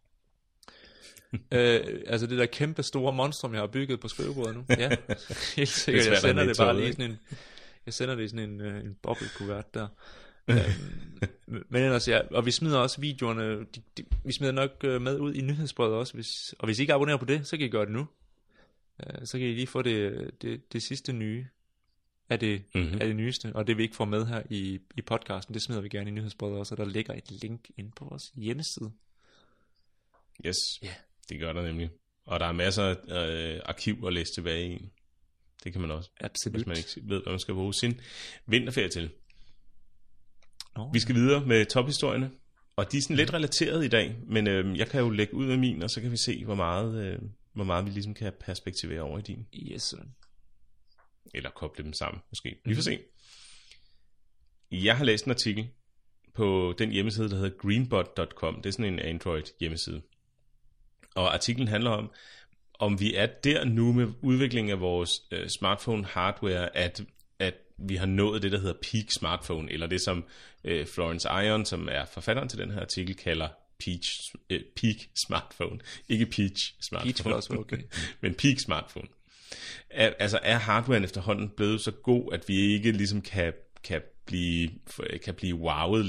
Altså det der kæmpe store monstrum, jeg har bygget på skrivebordet nu. Ja, helt sikkert. Jeg sender det bare lige sådan en... Jeg sender det i sådan en boblekuvert der. Men ellers ja, og vi smider også videoerne, vi smider nok med ud i nyhedsbrevet også, og hvis I ikke abonnerer på det, så kan I gøre det nu. Så kan I lige få det sidste nye af det nyeste, og det vi ikke får med her i podcasten, det smider vi gerne i nyhedsbrevet også, og der ligger et link inde på vores hjemmeside. Yes, det gør der nemlig. Og der er masser af arkiv at læse tilbage i. Det kan man også, absolut. Hvis man ikke ved, hvad man skal bruge sin vinterferie til. Vi skal videre med tophistorierne, og de er sådan lidt relateret i dag, men jeg kan jo lægge ud af min, og så kan vi se, hvor meget vi ligesom kan perspektivere over i din. Yes, sir. Eller koble dem sammen, måske. Vi får se. Jeg har læst en artikel på den hjemmeside, der hedder greenbot.com. Det er sådan en Android hjemmeside. Og artiklen handler om vi er der nu med udviklingen af vores smartphone hardware, at vi har nået det, der hedder peak smartphone, eller det, som Florence Ion, som er forfatteren til den her artikel, kalder peak smartphone. Ikke peach smartphone, peach også, okay. Men peak smartphone. Altså er hardwaren efterhånden blevet så god, at vi ikke ligesom kan blive wowet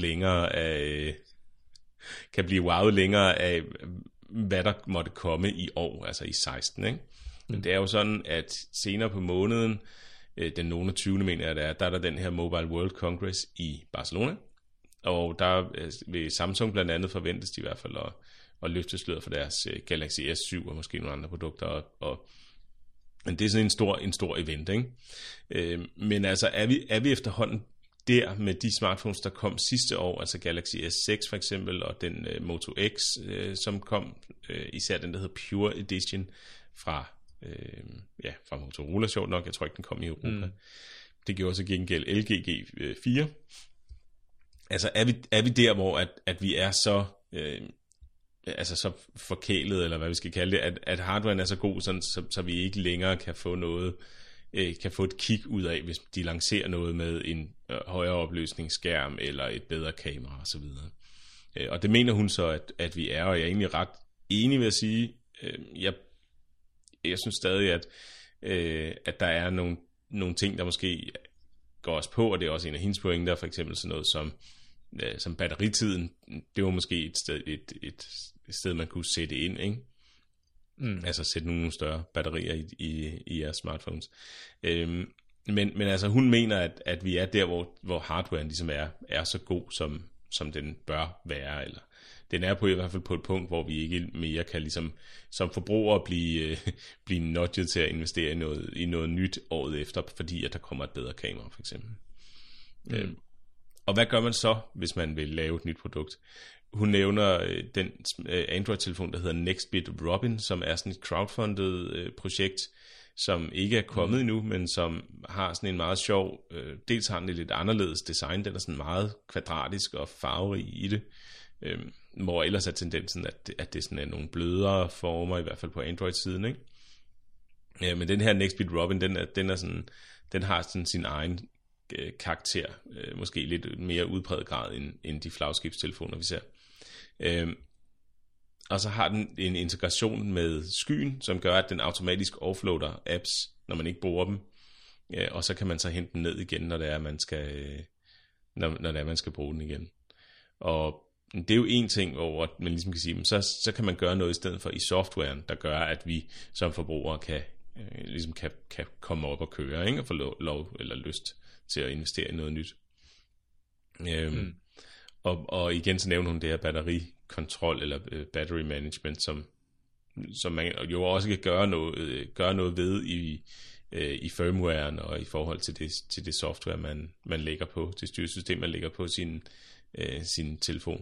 længere af hvad der måtte komme i år, altså i 16, ikke? Men det er jo sådan, at senere på måneden, den nogen 20. mener jeg, der er der den her Mobile World Congress i Barcelona, og der vil Samsung blandt andet forventes de i hvert fald at løfte sløret for deres Galaxy S7 og måske nogle andre produkter, men det er sådan en stor event, ikke? Men altså er vi efterhånden der med de smartphones, der kom sidste år, altså Galaxy S6 for eksempel, og den Moto X, som kom, især den, der hedder Pure Edition fra Motorola, sjovt nok. Jeg tror ikke, den kom i Europa. Det gjorde så gengæld LG G4. Altså er vi der, hvor at vi er så så forkælet, eller hvad vi skal kalde det, at hardwaren er så god, sådan, så vi ikke længere kan få et kick ud af, hvis de lancerer noget med en højere opløsningsskærm eller et bedre kamera osv. Og det mener hun så, at vi er, og jeg er egentlig ret enig ved at sige, jeg synes stadig, at der er nogle ting, der måske går os på, og det er også en af hendes pointer, for eksempel sådan noget som batteritiden. Det var måske et sted, man kunne sætte ind, ikke? Altså sætte nogle større batterier i jeres smartphones. Men altså hun mener, at vi er der, hvor hardwaren ligesom er så god, som den bør være, eller den er på i hvert fald på et punkt, hvor vi ikke mere kan ligesom som forbrugere blive nudget til at investere i noget nyt året efter, fordi at der kommer et bedre kamera for eksempel. Og hvad gør man så, hvis man vil lave et nyt produkt? Hun nævner den Android-telefon, der hedder Nextbit Robin, som er sådan et crowdfundet projekt, som ikke er kommet endnu, men som har sådan en meget sjov, dels har den et lidt anderledes design, den er sådan meget kvadratisk og farverig i det, hvor ellers er tendensen, at det sådan er nogle blødere former, i hvert fald på Android-siden, ikke? Men den her Nextbit Robin, den har sådan sin egen karakter, måske lidt mere udpræget grad end de flagskibstelefoner, vi ser. Og så har den en integration med skyen, som gør, at den automatisk offloader apps, når man ikke bruger dem, og så kan man så hente den ned igen, når det er, man skal bruge den igen. Og det er jo en ting, hvor man ligesom kan sige, så kan man gøre noget i stedet for i softwaren, der gør, at vi som forbrugere kan komme op og køre, ikke? Og få lov eller lyst til at investere i noget nyt. Og igen så nævner hun det her batterikontrol, eller battery management, som man jo også kan gøre noget ved i firmwaren, og i forhold til det software, man lægger på, det styresystem, man lægger på sin telefon.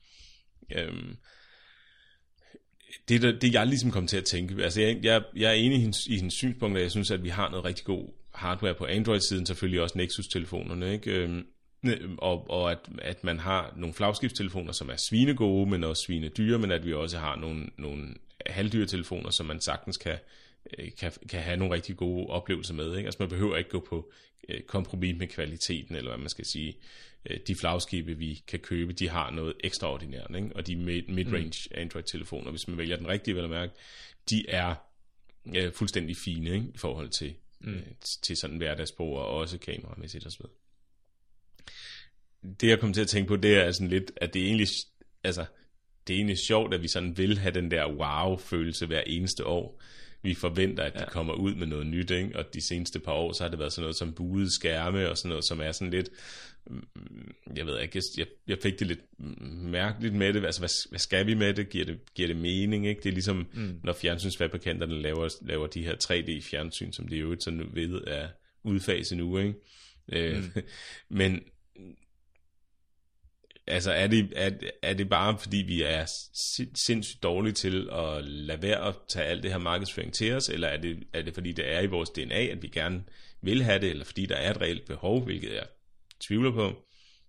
Det jeg ligesom kom til at tænke, altså jeg er enig i hendes synspunkt, og jeg synes, at vi har noget rigtig god hardware på Android-siden, selvfølgelig også Nexus-telefonerne, ikke? Og at man har nogle flagskibstelefoner, som er svinegode, men også svinedyre, men at vi også har nogle halvdyre telefoner, som man sagtens kan have nogle rigtig gode oplevelser med, ikke? Altså man behøver ikke gå på kompromis med kvaliteten, eller hvad man skal sige. De flagskibe, vi kan købe, de har noget ekstraordinært, ikke? Og de mid-range Android-telefoner, hvis man vælger den rigtige, vil jeg mærke, de er fuldstændig fine, ikke? I forhold til sådan hverdagsbrug, og også kameramæssigt og så videre. Det jeg kom til at tænke på, det er sådan lidt, at det er egentlig sjovt, at vi sådan vil have den der wow-følelse hver eneste år. Vi forventer, at de kommer ud med noget nyt, ikke? Og de seneste par år, så har det været sådan noget som buede skærme, og sådan noget, som er sådan lidt, jeg ved ikke, jeg fik det lidt mærkeligt med det. Altså, hvad skal vi med det? Giver det mening, ikke? Det er ligesom, når fjernsynsfabrikanterne laver de her 3D-fjernsyn, som det jo så nu ved er udfase nu, ikke? Men altså er det bare fordi vi er sindssygt dårlige til at lade være at tage alt det her markedsføring til os, eller er det fordi det er i vores DNA, at vi gerne vil have det, eller fordi der er et reelt behov, hvilket jeg tvivler på.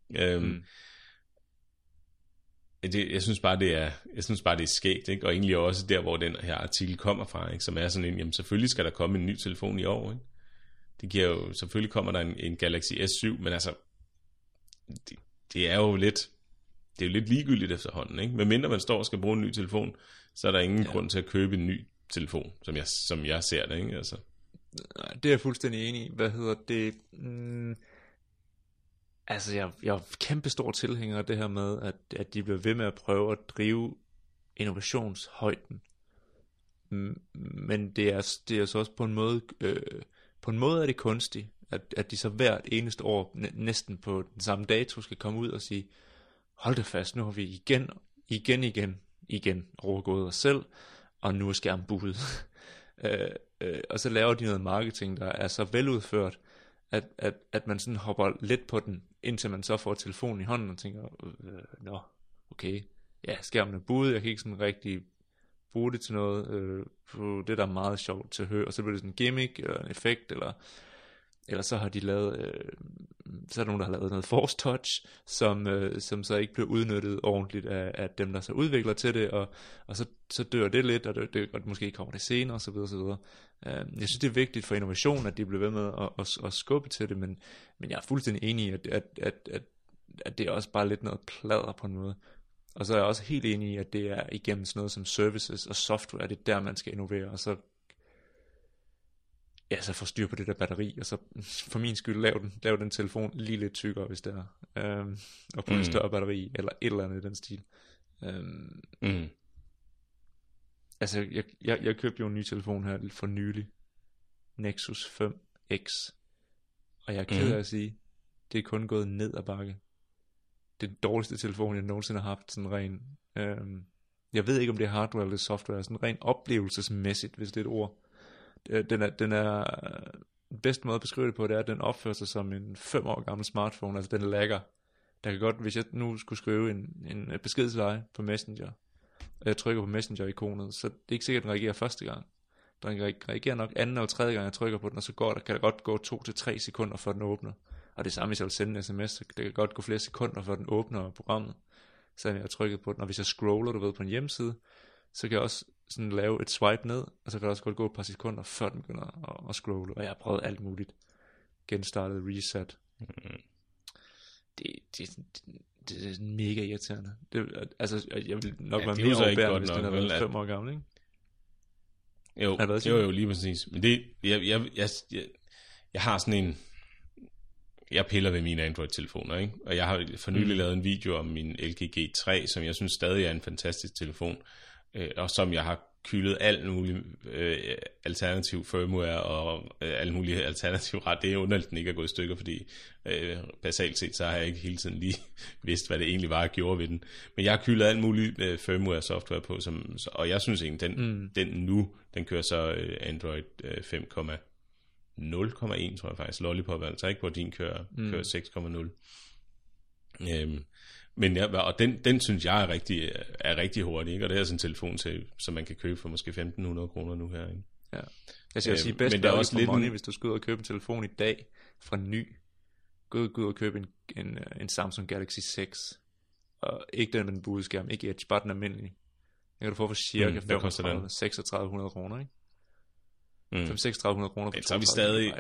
Jeg synes bare det er skægt, ikke? Og egentlig også der, hvor den her artikel kommer fra, ikke? Som er sådan en, jamen selvfølgelig skal der komme en ny telefon i år, ikke? Det giver jo, selvfølgelig kommer der en Galaxy S7, men altså det er jo lidt ligegyldigt efterhånden, ikke? Medmindre man står og skal bruge en ny telefon, så er der ingen grund til at købe en ny telefon, som jeg ser det, ikke? Altså. Nej, det er jeg fuldstændig enig i. Hvad hedder det? Altså, jeg er kæmpe stor tilhænger af det her med, at de bliver ved med at prøve at drive innovationshøjden. Men det er så også på en måde er det kunstigt, at de så hvert eneste år, næsten på den samme dato, skal komme ud og sige, hold det fast, nu har vi igen overgået os selv, og nu er skærmen buet. Og så laver de noget marketing, der er så veludført, at man sådan hopper lidt på den, indtil man så får telefonen i hånden og tænker, nå, okay, ja, skærmen er buet, jeg kan ikke sådan rigtig bruge det til noget, det der er meget sjovt til at høre, og så bliver det sådan en gimmick, eller en effekt, eller så har de lavet, så er der nogen, der har lavet noget force touch, som så ikke bliver udnyttet ordentligt af dem, der så udvikler til det, og så dør det lidt, og måske kommer det senere, osv. osv. Jeg synes, det er vigtigt for innovation, at de bliver ved med at skubbe til det, men jeg er fuldstændig enig i, at det er også bare lidt noget pladder på en måde. Og så er jeg også helt enig i, at det er igennem sådan noget som services og software, det er der, man skal innovere, og så få styr på det der batteri, og så for min skyld lave den telefon lige lidt tykkere, hvis det er, og på en større batteri, eller et eller andet i den stil. Altså, jeg købte jo en ny telefon her for nylig, Nexus 5X, og jeg er ked af at sige, det er kun gået ned ad bakke. Det er den dårligste telefon, jeg nogensinde har haft, sådan ren, jeg ved ikke om det er hardware eller software, sådan ren oplevelsesmæssigt, hvis det er et ord. Den er bedste måde at beskrive det på, det er, at den opfører sig som en 5 år gammel smartphone, altså den lagger. Der kan godt, hvis jeg nu skulle skrive en beskedsleje på Messenger, og jeg trykker på Messenger-ikonet, så det er ikke sikkert, at den reagerer første gang. Den reagerer nok anden eller tredje gang, jeg trykker på den, og så kan der godt gå 2 til 3 sekunder, før den åbner. Og det samme, hvis jeg vil sende en sms, så det kan godt gå flere sekunder, før den åbner programmet, så jeg har trykket på den. Og hvis jeg scroller, på en hjemmeside, så kan jeg også sådan lave et swipe ned, og så kan det også godt gå et par sekunder, før den begynder at scrolle. Og jeg har prøvet alt muligt. Genstartet, reset. Det er mega irriterende. Altså, jeg vil nok være mere overbærende, hvis den er 5 år gammel, ikke? Jo, lige præcis. Men det, jeg har sådan en, jeg piller ved mine Android-telefoner, ikke? Og jeg har for nylig lavet en video om min LG G3, som jeg synes stadig er en fantastisk telefon. og som jeg har kyldet alt muligt alternativ firmware og alle mulige alternativ ret. Det er underligt, den ikke er gået i stykker, fordi basalt set, så har jeg ikke hele tiden lige vidst, hvad det egentlig var, jeg gjorde ved den. Men jeg har kyldet alt muligt firmware software på, og jeg synes egentlig, den nu, den kører så Android 5,0,1, tror jeg faktisk, Lollipop, altså ikke, hvor din kører 6,0. Men og den synes jeg er rigtig hurtig, ikke? Og det er sådan en telefon til, som man kan købe for måske 1.500 kroner nu her, ikke? Ja. Jeg skal sige bedst value for money, hvis du skal ud og købe en telefon i dag fra ny. Gå ud og købe en Samsung Galaxy 6. Og ikke den med den buede skærm, ikke Edge, bare den almindelige. Den kan du få for cirka 3600 kroner, ikke? 500-600 kroner for så er vi stadig...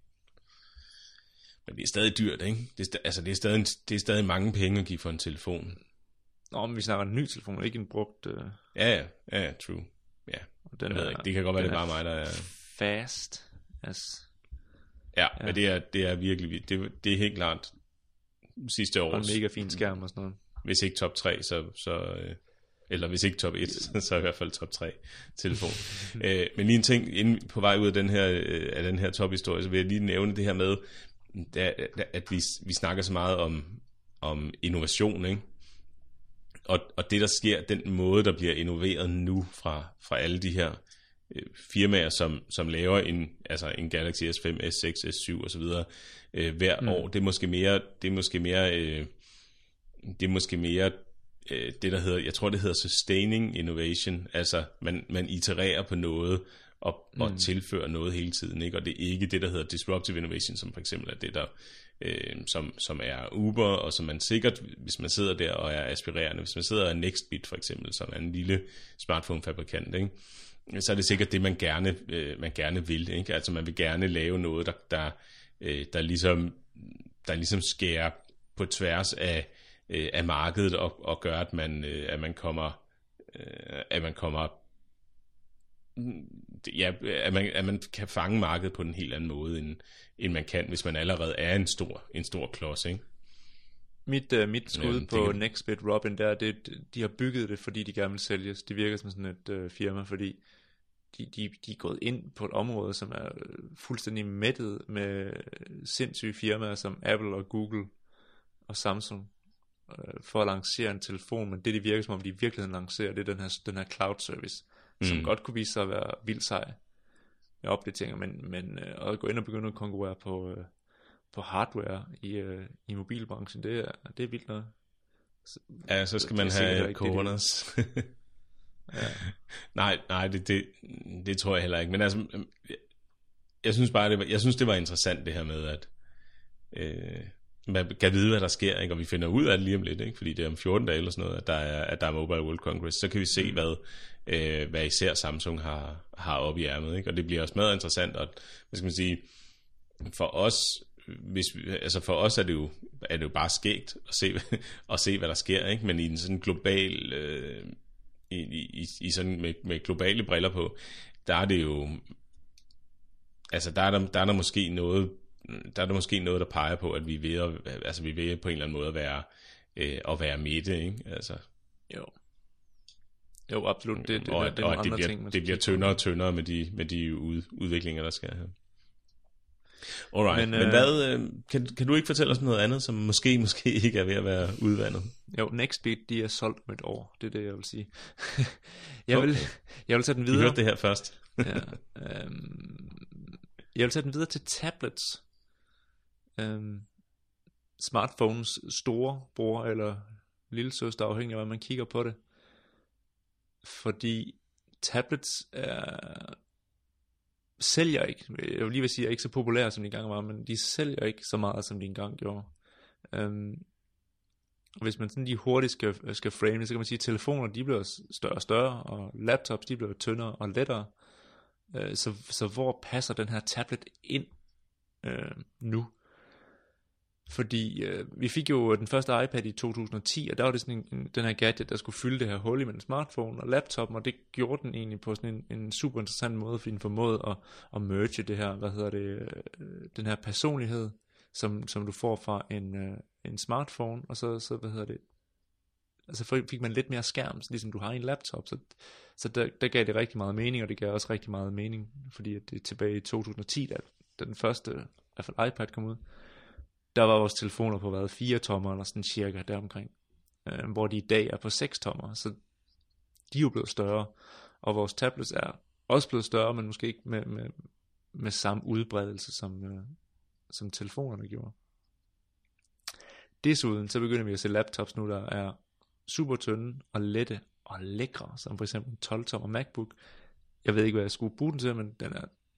Men det er stadig dyrt, ikke? Det er stadig mange penge at give for en telefon. Nå, men vi snakker en ny telefon, ikke en brugt... Ja, true. Ja, den det kan godt være, det er bare mig, der er... Fast. Ja, men det er virkelig... Det er helt klart sidste år. Og en mega fin skærm og sådan noget. Hvis ikke top 3, så eller hvis ikke top 1, så i hvert fald top 3 telefon. Men lige en ting, inden på vej ud af den her tophistorie, så vil jeg lige nævne det her med, at vi snakker så meget om innovation, ikke? Og det der sker, den måde der bliver innoveret nu fra alle de her firmaer som laver en Galaxy S5, S6, S7 og så videre hver år, det er måske mere det der hedder, jeg tror det hedder sustaining innovation, altså man itererer på noget og tilfører noget hele tiden, ikke? Og det er ikke det der hedder disruptive innovation, som for eksempel er det der som er Uber, og som man sikkert, hvis man sidder der og er aspirerende, hvis man sidder og er Nextbit for eksempel, som er en lille smartphone-fabrikant, ikke? Så er det sikkert det man gerne vil, ikke? Altså man vil gerne lave noget der ligesom skærer på tværs af markedet og gør at man kommer at man kan fange markedet på en helt anden måde end man kan, hvis man allerede er en stor klods, ikke? Mit skud på Nextbit, Robin, der, de har bygget det, fordi de gerne vil sælges. De virker som sådan et firma, fordi de er gået ind på et område, som er fuldstændig mættet med sindssyge firmaer som Apple og Google og Samsung for at lancere en telefon, men det de virker som om de i virkeligheden lancerer, det er den her cloud service, som godt kunne vise sig at være vildt sej med opdateringer, men at gå ind og begynde at konkurrere på hardware i mobilbranchen, det er vildt noget. Ja, så skal man have corners. Ja. Nej, det tror jeg heller ikke. Men altså, jeg synes det var interessant det her med, at man kan vide, hvad der sker, ikke? Og vi finder ud af det lige om lidt, ikke? Fordi det er om 14 dage eller sådan noget, at der er Mobile World Congress. Så kan vi se, hvad især Samsung har op i ærmet, ikke? Og det bliver også meget interessant, og hvad skal man sige, for os er det jo bare skægt at se hvad der sker, ikke? Men i en sådan global i sådan med globale briller på, der er det jo, altså der er der måske noget, der peger på, at vi er ved på en eller anden måde at være midte, ikke? Altså. Jo, absolut. Det bliver tyndere og tyndere med de udviklinger, der sker her. Alright, men hvad, kan du ikke fortælle os noget andet, som måske ikke er ved at være udvandet? Jo, Nextbit, de er solgt om et år. Det er det, jeg vil sige. Jeg vil tage den videre. Vi hørte det her først. Ja, jeg vil tage den videre til tablets. Smartphones store bror eller lille søster, afhængig af hvad man kigger på det. Fordi tablets sælger ikke. Jeg vil lige vil sige, at er ikke så populære som de engang var, men de sælger ikke så meget som de engang gjorde. Hvis man sådan lige hurtigt skal frame det, så kan man sige, at telefoner de bliver større og større, og laptops de bliver tyndere og lettere. Så hvor passer den her tablet ind nu? Fordi vi fik jo den første iPad i 2010, og der var det sådan den her gadget, der skulle fylde det her hul i mellem smartphone og laptopen, og det gjorde den egentlig på sådan en super interessant måde, fordi den formåede at merge det her, den her personlighed, som du får fra en smartphone, og så altså fik man lidt mere skærm, ligesom du har i en laptop, så der gav det rigtig meget mening, og det gav også rigtig meget mening, fordi at det er tilbage i 2010, da den første, i hvert fald iPad kom ud, der var vores telefoner på hvad, 4 tommer, eller sådan cirka deromkring, hvor de i dag er på 6 tommer, så de er jo blevet større, og vores tablets er også blevet større, men måske ikke med samme udbredelse, som telefonerne gjorde. Desuden så begynder vi at se laptops nu, der er super tynde og lette og lækre, som for eksempel 12-tommer MacBook. Jeg ved ikke, hvad jeg skulle bruge den til, men den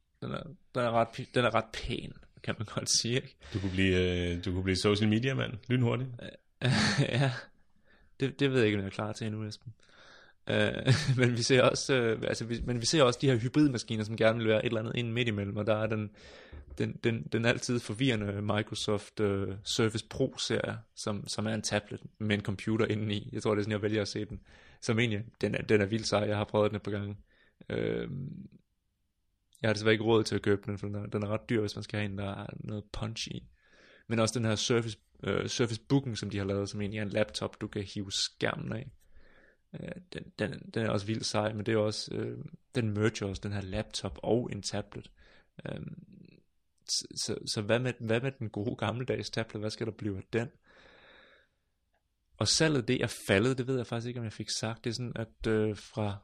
er ret pæn, kan man godt sige, ikke? Du kunne blive social media mand lynhurtigt. Ja, det ved jeg ikke, om jeg er klar til endnu, Esben. Men vi ser også de her hybridmaskiner, som gerne vil være et eller andet ind midt imellem, og der er den altid forvirrende Microsoft Surface Pro serie, som er en tablet med en computer indeni. Jeg tror det er sådan jeg vælger at se den. Som egentlig den er vildt sej. Jeg har prøvet den et par gange. Jeg har desværre ikke råd til at købe den, for den er ret dyr, hvis man skal have en, der er noget punch i. Men også den her Surface Booken, som de har lavet, som egentlig er en laptop, du kan hive skærmen af. Den er også vildt sej, men det er også den merger også den her laptop og en tablet. Så hvad med den gode gammeldags tablet? Hvad skal der blive af den? Og salget det er faldet, det ved jeg faktisk ikke om jeg fik sagt. Det er sådan at fra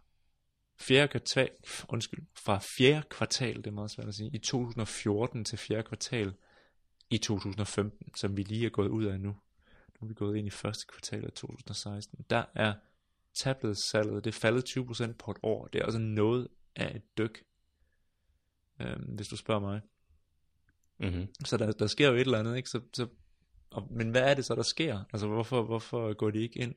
fjerde kvartal, det er meget svært at sige, i 2014 til fjerde kvartal i 2015, som vi lige er gået ud af nu. Nu er vi gået ind i første kvartal af 2016. Der er tablet-salget, det er faldet 20% på et år. Det er altså noget af et dyk, hvis du spørger mig. Mm-hmm. Så der sker jo et eller andet, ikke? Men hvad er det så, der sker? Altså, hvorfor går de ikke ind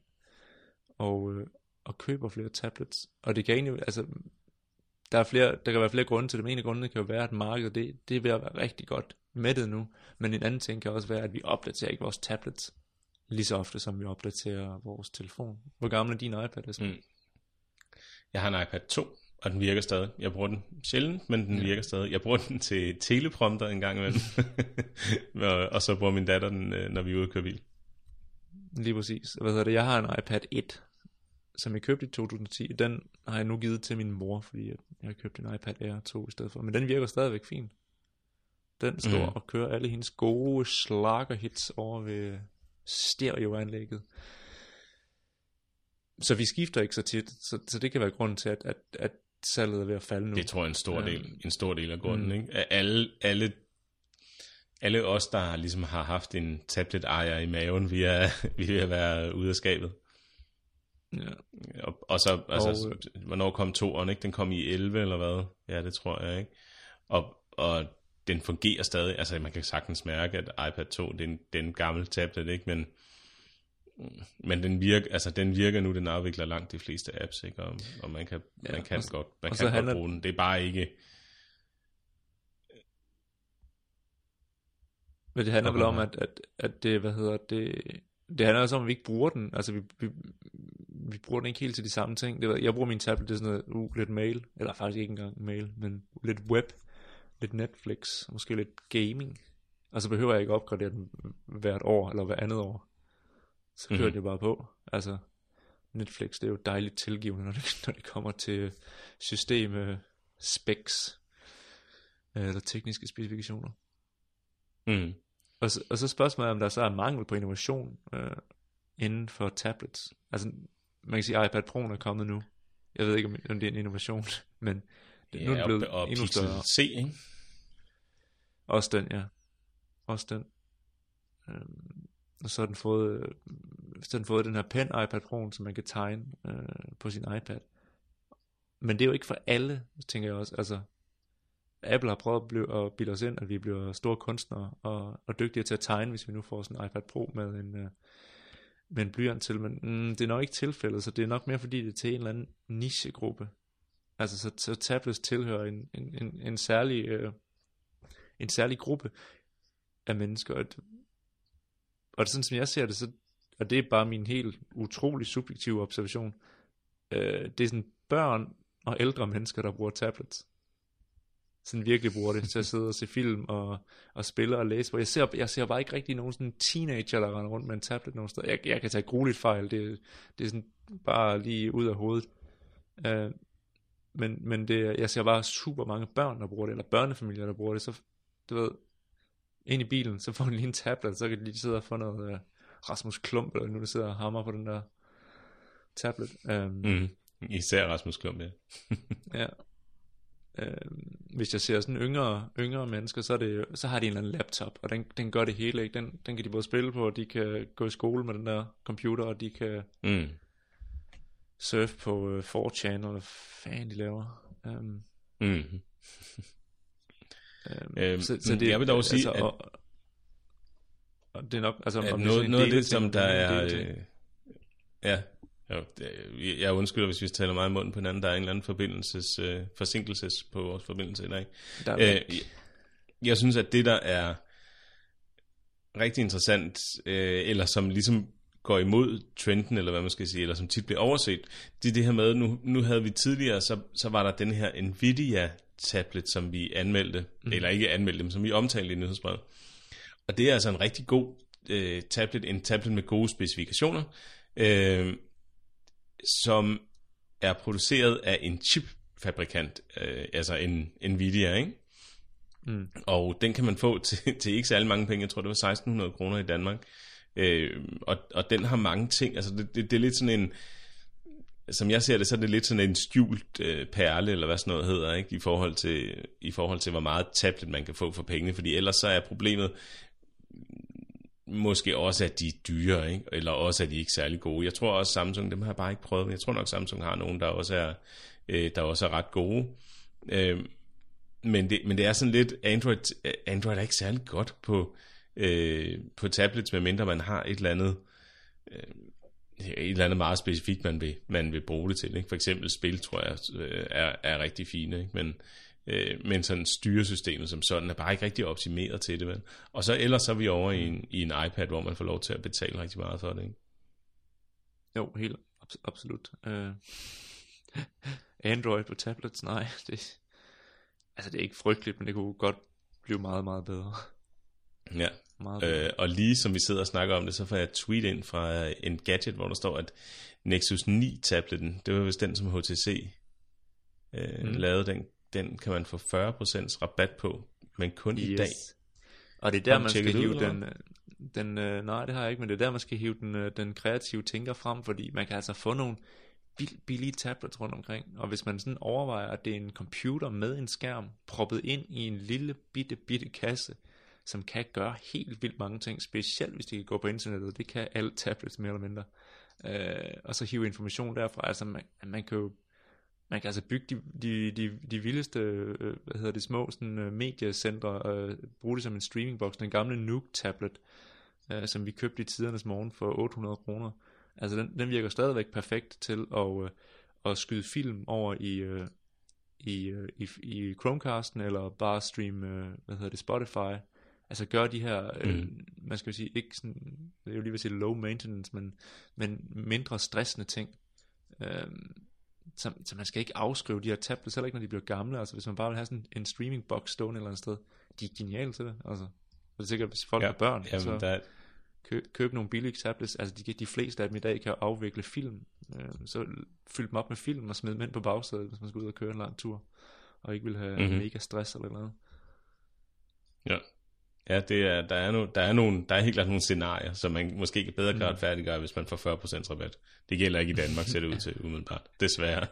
og køber flere tablets? Og det kan egentlig, altså, der kan være flere grunde til det. En af grundene kan jo være, at markedet, det er ved at være rigtig godt mættet nu. Men en anden ting kan også være, at vi opdaterer ikke vores tablets lige så ofte, som vi opdaterer vores telefon. Hvor gammel er din iPad? Jeg har en iPad 2, og den virker stadig. Jeg bruger den sjældent, men den virker stadig. Jeg bruger den til teleprompter en gang imellem. Og så bruger min datter den, når vi er ude og køre bil. Lige præcis. Jeg har en iPad 1, som jeg købte i 2010. Den har jeg nu givet til min mor, fordi jeg har købt en iPad Air 2 i stedet for. Men den virker stadigvæk fint. Den står og kører alle hendes gode slagerhits over ved stereoanlægget. Så vi skifter ikke så tit, så det kan være grunden til, at salget er ved at falde nu. Det tror jeg er en stor del af grunden. Ikke? Alle os, der ligesom har haft en tablet-ejer i maven, vi er ved at være ude af skabet. Ja. Og så, altså, hvornår kom toeren, ikke? Den kom i 11 eller hvad? Ja, det tror jeg, ikke? Og den fungerer stadig, altså man kan sagtens mærke, at iPad 2, det er en gammel tablet, ikke? Men den virker nu, den afvikler langt de fleste apps, ikke? Og man kan godt bruge den. Det er bare ikke... Men det handler vel om, at det, det handler også om, at vi ikke bruger den. Altså vi bruger den ikke helt til de samme ting. Jeg bruger min tablet til sådan noget, lidt mail, eller faktisk ikke engang mail, men lidt web, lidt Netflix, måske lidt gaming. Og så behøver jeg ikke opgradere den hvert år, eller hver andet år. Så kører det bare på. Altså, Netflix, det er jo dejligt tilgivende, når det kommer til system specs, eller tekniske specifikationer. Mm. Og så spørgsmålet er, om der så er mangel på innovation inden for tablets. Altså, man kan sige, at iPad Pro'en er kommet nu. Jeg ved ikke, om det er en innovation, men nu er den blevet endnu større. C, ikke? Også den, ja. Også den. Og så har den fået den her pen iPad Pro'en, som man kan tegne på sin iPad. Men det er jo ikke for alle, tænker jeg også. Altså, Apple har prøvet at bilde os ind, at vi bliver store kunstnere og dygtige til at tegne, hvis vi nu får sådan en iPad Pro med en blyant til. Men det er nok ikke tilfældet, så det er nok mere fordi, det er til en eller anden nichegruppe. Altså, så tablets tilhører en særlig gruppe af mennesker. Og det sådan som jeg ser det, og det er bare min helt utrolig subjektive observation, det er sådan børn og ældre mennesker, der bruger tablets. sådan virkelig bruger det til at sidde og se film og spille og læse. Jeg ser bare ikke rigtig nogen sådan teenager, der render rundt med en tablet nogen steder. Jeg kan tage grueligt fejl, det er sådan bare lige ud af hovedet. Men jeg ser bare super mange børn, der bruger det, eller børnefamilier, der bruger det. Så du ved, ind i bilen, så får de lige en tablet, så kan de lige sidde og få noget Rasmus Klump, eller nu der sidder og hammer på den der tablet. Især Rasmus Klump, ja. Ja. Hvis jeg ser sådan yngre mennesker, så har de en eller anden laptop, og den gør det hele, ikke? Den kan de både spille på, og de kan gå i skole med den der computer, og de kan surfe på 4chan, eller hvad fanden de laver. Så det, jeg vil dog sige, altså, og det er nok, altså, at noget af det, som der er... Jeg undskylder, hvis vi taler meget i munden på hinanden. Der er en eller anden forsinkelses på vores forbindelse i dag. Jeg synes, at det, der er rigtig interessant, eller som ligesom går imod trenden, eller hvad man skal sige, eller som tit bliver overset, det er det her med, nu havde vi tidligere, så var der den her Nvidia-tablet, som vi anmeldte, eller ikke anmeldte, men som vi omtalte i nyhedsbrevet. Og det er altså en rigtig god tablet, en tablet med gode specifikationer, som er produceret af en chipfabrikant, altså en Nvidia, ikke? Og den kan man få til ikke særlig mange penge. Jeg tror, det var 1.600 kroner i Danmark. Og den har mange ting. Altså, det er lidt sådan en... Som jeg ser det, så er det lidt sådan en skjult perle, eller hvad sådan noget hedder, ikke? I forhold til, hvor meget tablet man kan få for pengene. Fordi ellers så er problemet... Måske også, at de er dyre, ikke? Eller også, at de ikke er særlig gode. Jeg tror også, Samsung, dem har jeg bare ikke prøvet, men jeg tror nok, Samsung har nogen, der også er ret gode. Men det er sådan lidt, Android er ikke særlig godt på tablets, medmindre man har et eller andet meget specifikt, man vil bruge det til, ikke? For eksempel spil, tror jeg, er rigtig fine, ikke? Men sådan styresystemet som sådan er bare ikke rigtig optimeret til det, vel? Og så ellers så er vi over i en iPad, hvor man får lov til at betale rigtig meget for det, ikke? Jo, helt absolut. Android på tablets, nej, det er ikke frygteligt, men det kunne godt blive meget, meget bedre. Ja, og lige som vi sidder og snakker om det, så får jeg et tweet ind fra en gadget, hvor der står, at Nexus 9-tabletten, det var vist den, som HTC lavede, den kan man få 40% rabat på, men kun i dag. Og det er der, man skal hive den nej, det har jeg ikke, men det er der, man skal hive den kreative tænker frem, fordi man kan altså få nogle billige tablets rundt omkring, og hvis man sådan overvejer, at det er en computer med en skærm, proppet ind i en lille bitte kasse, som kan gøre helt vildt mange ting, specielt hvis de kan gå på internettet, det kan alle tablets mere eller mindre, og så hive information derfra, altså man kan altså bygge de vildeste, små sådan, mediecentre, bruge det som en streamingbox, den gamle Nuke-tablet, som vi købte i tidernes morgen for 800 kroner. Altså den virker stadigvæk perfekt til at skyde film over i Chromecasten, eller bare streame, Spotify. Altså gøre de her, man skal jo sige, ikke sådan, det er jo lige ved at sige low maintenance, men mindre stressende ting. Så man skal ikke afskrive de her tablets, heller ikke når de bliver gamle. Altså hvis man bare vil have sådan en streamingbox stående et eller andet sted, de er geniale til det. Altså det er sikkert, hvis folk har børn, så køb nogle billige tablets. Altså de fleste af dem i dag kan afvikle film, så fyld dem op med film og smid dem ind på bagsædet, hvis man skal ud og køre en lang tur og ikke vil have mega stress eller noget. Ja, der er helt klart nogle scenarier, som man måske kan bedre kan færdiggøre, hvis man får 40% rabat. Det gælder ikke i Danmark, ser det ud til umiddelbart. Desværre.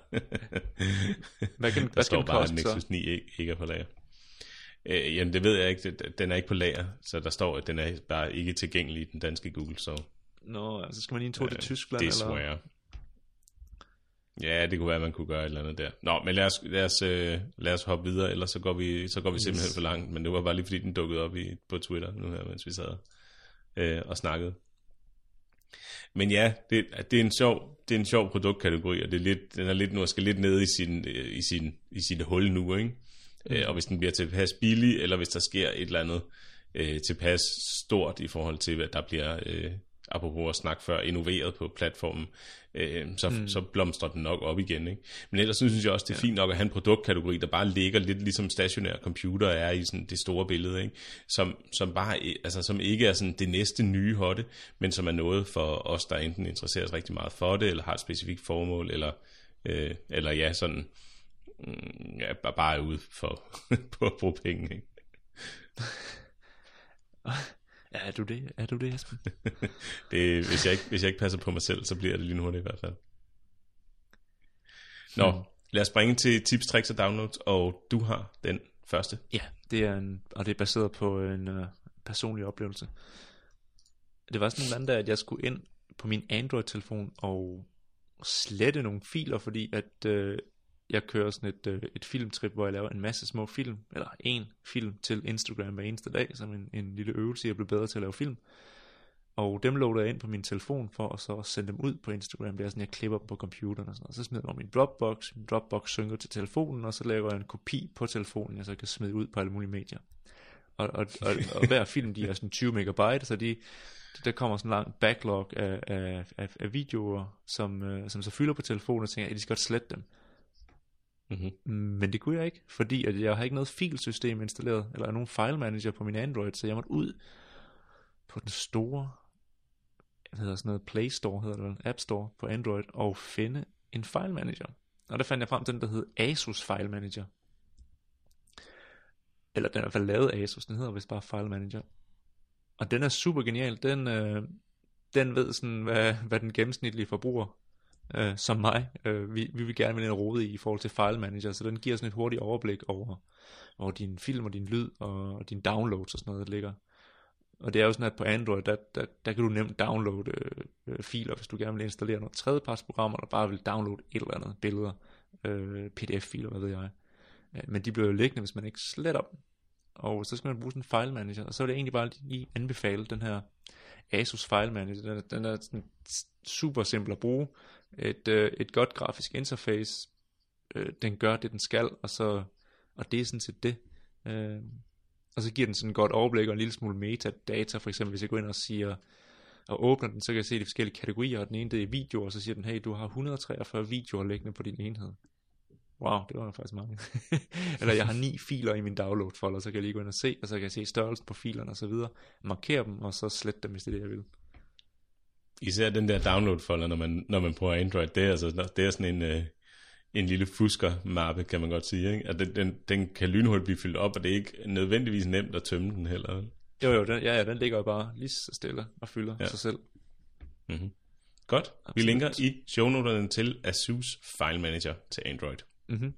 Hvad står bare, at Nexus 9 ikke er på lager. Jamen, det ved jeg ikke. Den er ikke på lager, så der står, at den er bare ikke tilgængelig i den danske Google. Så så skal man lige en tur til Tyskland? Desværre. Eller? Ja, det kunne være, at man kunne gøre et eller andet der. Nå, men lad os hoppe videre, ellers så går vi simpelthen for langt. Men det var bare lige fordi, den dukkede op på Twitter nu her, mens vi sad og snakkede. Men ja, det er en sjov produktkategori, og den er lidt måske lidt nede i sin hul nu, ikke? Og hvis den bliver tilpas billig, eller hvis der sker et eller andet tilpas stort i forhold til, at der bliver apropos at snakke før, innoveret på platformen, så blomstrer den nok op igen, ikke? Men ellers synes jeg også, det er fint nok at have en produktkategori, der bare ligger lidt ligesom stationære computer er i sådan det store billede, ikke? Som bare, altså som ikke er sådan det næste nye hotte, men som er noget for os, der enten interesserer os rigtig meget for det, eller har et specifikt formål, eller ja, sådan, bare er ude for på at bruge penge, ikke? Ja, er du det, Esben? Det, hvis jeg ikke passer på mig selv, så bliver det lige hurtigt i hvert fald. Nå, lad os springe til tips, tricks og downloads, og du har den første. Ja, det er baseret på en personlig oplevelse. Det var sådan en anden dag, at jeg skulle ind på min Android-telefon og slette nogle filer, fordi at jeg kører sådan et filmtrip, hvor jeg laver en masse små film, eller en film til Instagram hver eneste dag, som en lille øvelse, jeg blev bedre til at lave film. Og dem loader jeg ind på min telefon for at så sende dem ud på Instagram. Det er sådan, jeg klipper dem på computeren og sådan noget. Så smider jeg min Dropbox synker til telefonen, og så laver jeg en kopi på telefonen, jeg så kan smide ud på alle mulige medier. Og hver film, de er sådan 20 megabyte, så der kommer sådan en lang backlog af videoer, som så fylder på telefonen, og tænker, at de skal godt slette dem. Mm-hmm. Men det kunne jeg ikke, fordi at jeg har ikke noget filsystem installeret, eller nogen file manager på min Android, så jeg måtte ud på den store, hvad hedder sådan noget, Play Store, hedder det vel, App Store på Android, og finde en file manager. Og der fandt jeg frem til den, der hed Asus File Manager. Eller den er i hvert fald lavet af Asus, den hedder vist bare File Manager. Og den er super genial, den ved sådan, hvad den gennemsnitlige forbruger, som mig, vi vil gerne vil rode i forhold til File Manager, så den giver sådan et hurtigt overblik over din film og din lyd og din downloads og sådan noget, der ligger. Og det er jo sådan, at på Android, der kan du nemt downloade filer, hvis du gerne vil installere noget tredjepartsprogram, eller bare vil downloade et eller andet, billeder, PDF-filer, hvad ved jeg. Men de bliver jo liggende, hvis man ikke sletter dem. Og så skal man bruge sådan en file manager, og så vil jeg egentlig bare lige anbefale den her Asus File Manager. Den er sådan super simpel at bruge. Et godt grafisk interface, den gør det, den skal, og det er sådan set det. Og så giver den sådan et godt overblik og en lille smule metadata. For eksempel hvis jeg går ind og siger og åbner den, så kan jeg se de forskellige kategorier, og den ene det er videoer, og så siger den, hey, du har 143 videoer liggende på din enhed. Wow, det var faktisk mange. Eller jeg har 9 filer i min download folder, så kan jeg lige gå ind og se, og så kan jeg se størrelsen på filerne og så videre, markere dem, og så slette dem, hvis det er det, jeg vil. Især den der download folder, når man bruger Android, det er sådan en lille fusker-mappe, kan man godt sige, ikke? At den kan lynhurtigt blive fyldt op, og det er ikke nødvendigvis nemt at tømme den heller. Jo, den ligger jo bare lige så stille og fylder sig selv. Mm-hmm. Godt. Absolut. Vi linker i shownoterne til Asus File Manager til Android. Mm-hmm.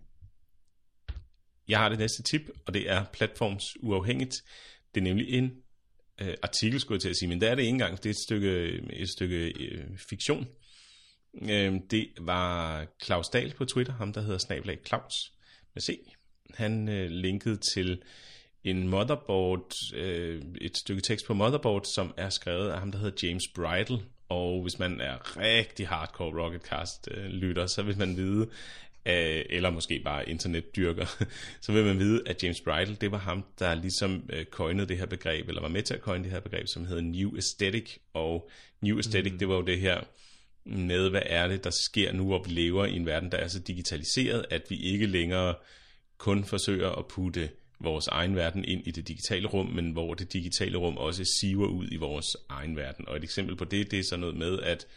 Jeg har det næste tip, og det er platformsuafhængigt. Det er nemlig en artikel, skulle jeg til at sige, men det er det ikke engang. Det er et stykke fiktion. Det var Claus Dahl på Twitter, ham der hedder @Claus med C. Han linkede til en motherboard, et stykke tekst på motherboard, som er skrevet af ham der hedder James Bridle. Og hvis man er rigtig hardcore Rocketcast lytter, så vil man vide, eller måske bare internetdyrker, så vil man vide, at James Bridle, det var ham, der ligesom coinede det her begreb, eller var med til at coine det her begreb, som hedder New Aesthetic. Og New Aesthetic, det var jo det her med, hvad er det, der sker nu, hvor vi lever i en verden, der er så digitaliseret, at vi ikke længere kun forsøger at putte vores egen verden ind i det digitale rum, men hvor det digitale rum også siver ud i vores egen verden. Og et eksempel på det er sådan noget med, at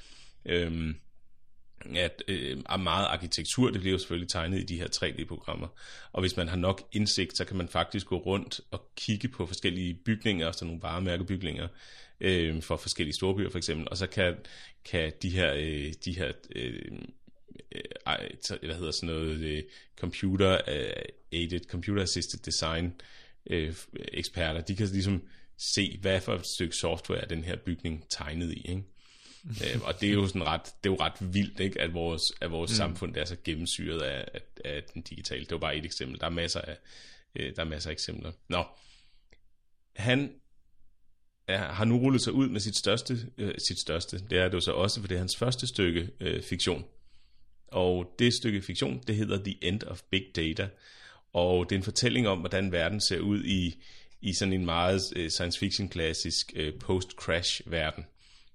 meget arkitektur, det bliver jo selvfølgelig tegnet i de her 3D-programmer. Og hvis man har nok indsigt, så kan man faktisk gå rundt og kigge på forskellige bygninger, også nogle varemærkebygninger, for forskellige storbyer for eksempel, og så kan de her hvad hedder sådan noget computer assisted design eksperter, de kan ligesom se, hvad for et stykke software er den her bygning tegnet i, ikke? Og det er jo sådan ret vildt, ikke, at vores samfund er så gennemsyret af den digitale. Det var bare et eksempel. Der er masser af eksempler. Nå, han har nu rullet sig ud med sit største. Det er det jo så også, for det er hans første stykke fiktion. Og det stykke fiktion, det hedder The End of Big Data. Og det er en fortælling om, hvordan verden ser ud i sådan en meget science fiction klassisk post-crash verden.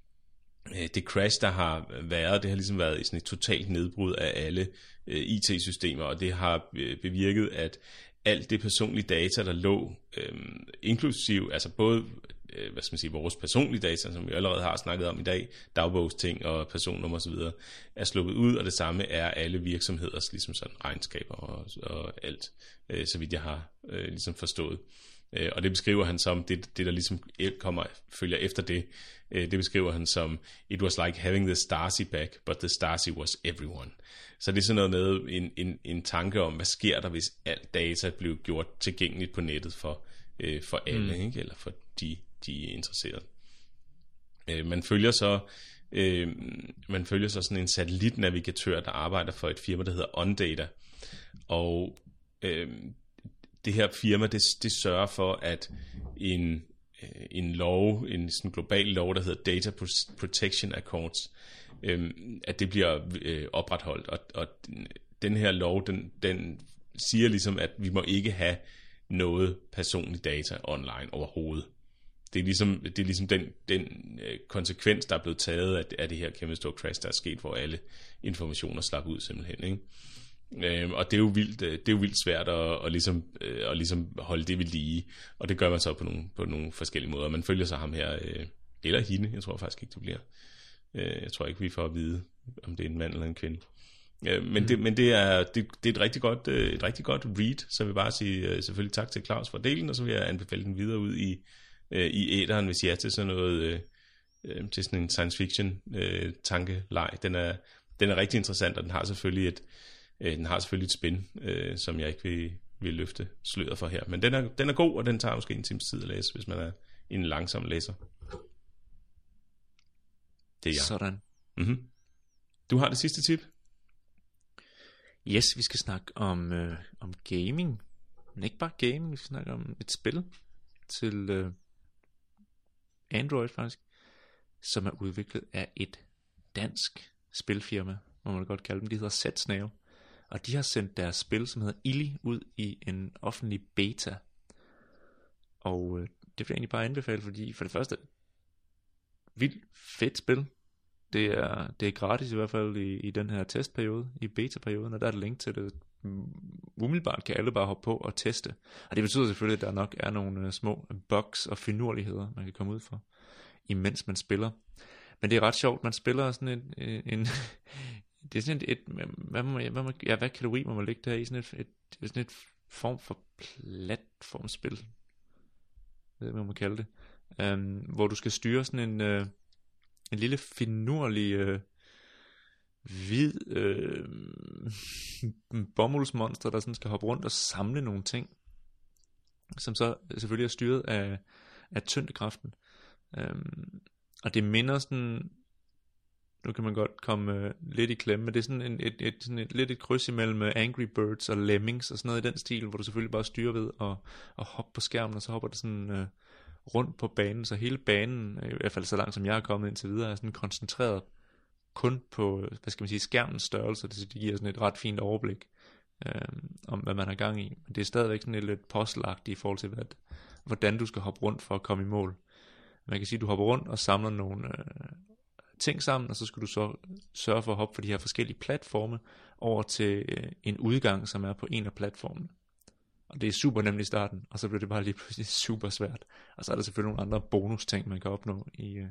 det crash, der har været, det har ligesom været i sådan et totalt nedbrud af alle IT-systemer, og det har bevirket, at alt det personlige data, der lå, inklusiv, altså både vores personlige data, som vi allerede har snakket om i dag, dagbogsting og personnummer osv., er sluppet ud, og det samme er alle virksomheders ligesom sådan regnskaber og alt, så vidt jeg har ligesom forstået. Og det beskriver han som, det der ligesom følger efter det, det beskriver han som, it was like having the Stasi back, but the Stasi was everyone. Så det er sådan noget med en tanke om, hvad sker der, hvis alt data blev gjort tilgængeligt på nettet for alle, ikke? Eller for de interesserede. Man følger så sådan en satellitnavigatør, der arbejder for et firma, der hedder OnData, og det her firma, det sørger for, at en lov, en sådan global lov, der hedder Data Protection Accords, at det bliver opretholdt. Og den her lov, den siger ligesom, at vi må ikke have noget personligt data online overhovedet. Det er ligesom den konsekvens, der er blevet taget af det her kæmpe store crash, der er sket, hvor alle informationer slap ud simpelthen, ikke? Og det er jo vildt svært at ligesom holde det ved lige, og det gør man så på nogle forskellige måder. Man følger så ham her, eller hende, jeg tror faktisk ikke det bliver. Jeg tror ikke vi får at vide, om det er en mand eller en kvinde. Men det er et rigtig godt read, så jeg vil bare sige selvfølgelig tak til Claus for delen, og så vil jeg anbefale den videre ud i æteren, hvis I er til sådan noget, til sådan en science fiction tankeleg. Den er rigtig interessant, og den har selvfølgelig et spin, som jeg ikke vil løfte sløret for her. Men den er god, og den tager måske en times tid at læse, hvis man er en langsom læser. Det er jeg. Sådan. Mm-hmm. Du har det sidste tip? Yes, vi skal snakke om gaming. Men ikke bare gaming, vi skal snakke om et spil til Android faktisk, som er udviklet af et dansk spilfirma, må man godt kalde dem. De hedder Setsnave. Og de har sendt deres spil, som hedder Illy, ud i en offentlig beta. Og det vil jeg egentlig bare anbefale, fordi for det første, vildt fedt spil. Det er gratis i hvert fald i den her testperiode, i beta-perioden, og der er et link til det. Umiddelbart kan alle bare hoppe på og teste. Og det betyder selvfølgelig, at der nok er nogle små bugs og finurligheder, man kan komme ud for, imens man spiller. Men det er ret sjovt, man spiller sådan en det er sådan et hvad kategori må man lægge det her i, sådan et form for platformspil, jeg ved ikke, hvad man kalder det, hvor du skal styre sådan en lille finurlig hvid bomuldsmonster, der sådan skal hoppe rundt og samle nogle ting, som så selvfølgelig er styret af tyngdekraften. Og det minder sådan, nu kan man godt komme lidt i klemme, men det er sådan et kryds imellem Angry Birds og Lemmings og sådan noget i den stil, hvor du selvfølgelig bare styrer ved at hoppe på skærmen, og så hopper det sådan rundt på banen, så hele banen, i hvert fald så langt som jeg er kommet indtil videre, er sådan koncentreret kun på, skærmens størrelse, det giver sådan et ret fint overblik om, hvad man har gang i. Men det er stadigvæk sådan lidt puzzle-agtigt i forhold til, hvordan du skal hoppe rundt for at komme i mål. Man kan sige, at du hopper rundt og samler nogle ting sammen, og så skal du så sørge for at hoppe for de her forskellige platforme over til en udgang, som er på en af platformene. Og det er super nemt i starten, og så bliver det bare lige pludselig super svært. Og så er der selvfølgelig nogle andre bonus ting, man kan opnå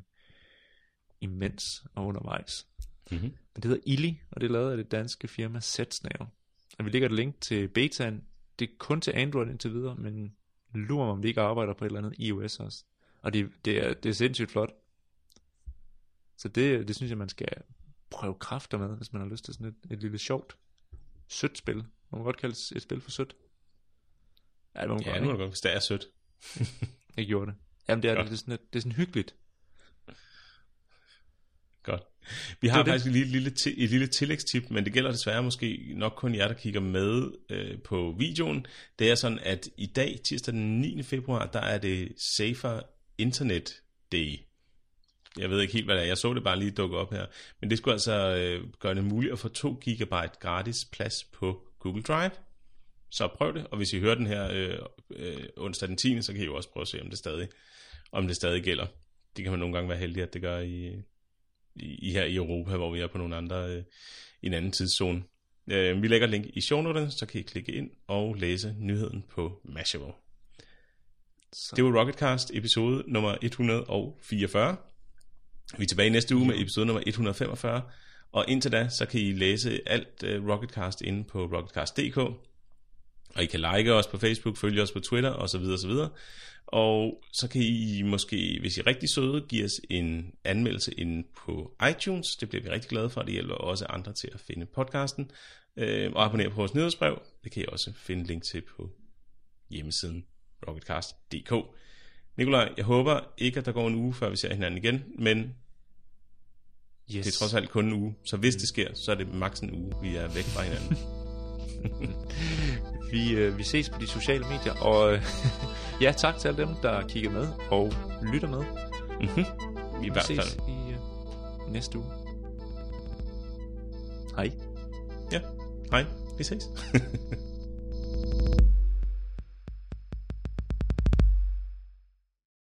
imens og undervejs. Mm-hmm. Men det hedder Illy, og det er lavet af det danske firma Setsnave. Og vi lægger et link til betaen. Det er kun til Android indtil videre, men lurer mig, om vi ikke arbejder på et eller andet iOS også. Og det er sindssygt flot. Så det synes jeg, man skal prøve kræfter med, hvis man har lyst til sådan et lille sjovt, sødt spil. Man må godt kalde et spil for sødt. Ja, det må man godt, hvis det er sødt. Jeg gjorde det. Jamen det er sådan hyggeligt. Godt. Vi har faktisk et lille tillægstip, men det gælder desværre måske nok kun jer, der kigger med på videoen. Det er sådan, at i dag, tirsdag den 9. februar, der er det Safer Internet Day. Jeg ved ikke helt, hvad det er. Jeg så det bare lige dukke op her. Men det skulle altså gøre det muligt at få 2 GB gratis plads på Google Drive. Så prøv det, og hvis I hører den her onsdag den 10., så kan I jo også prøve at se, om det stadig gælder. Det kan man nogle gange være heldig, at det gør her i Europa, hvor vi er på nogle andre, i en anden tidszone. Vi lægger et link i shownoterne, så kan I klikke ind og læse nyheden på Mashable. Det var Rocketcast episode nummer 144. Vi er tilbage næste uge med episode nummer 145. Og indtil da, så kan I læse alt Rocketcast inde på rocketcast.dk. Og I kan like os på Facebook, følge os på Twitter osv. osv. Og så kan I måske, hvis I er rigtig søde, give os en anmeldelse inde på iTunes. Det bliver vi rigtig glade for. Det hjælper også andre til at finde podcasten. Og abonnere på vores nyhedsbrev. Det kan I også finde link til på hjemmesiden rocketcast.dk. Nikolaj, jeg håber ikke, at der går en uge, før vi ser hinanden igen. Men det er trods alt kun en uge. Så hvis det sker, så er det maks en uge, vi er væk fra hinanden. Vi ses på de sociale medier. Og ja, tak til alle dem, der kigger med og lytter med. I hvert fald. Vi ses i næste uge. Hej. Ja, hej. Vi ses.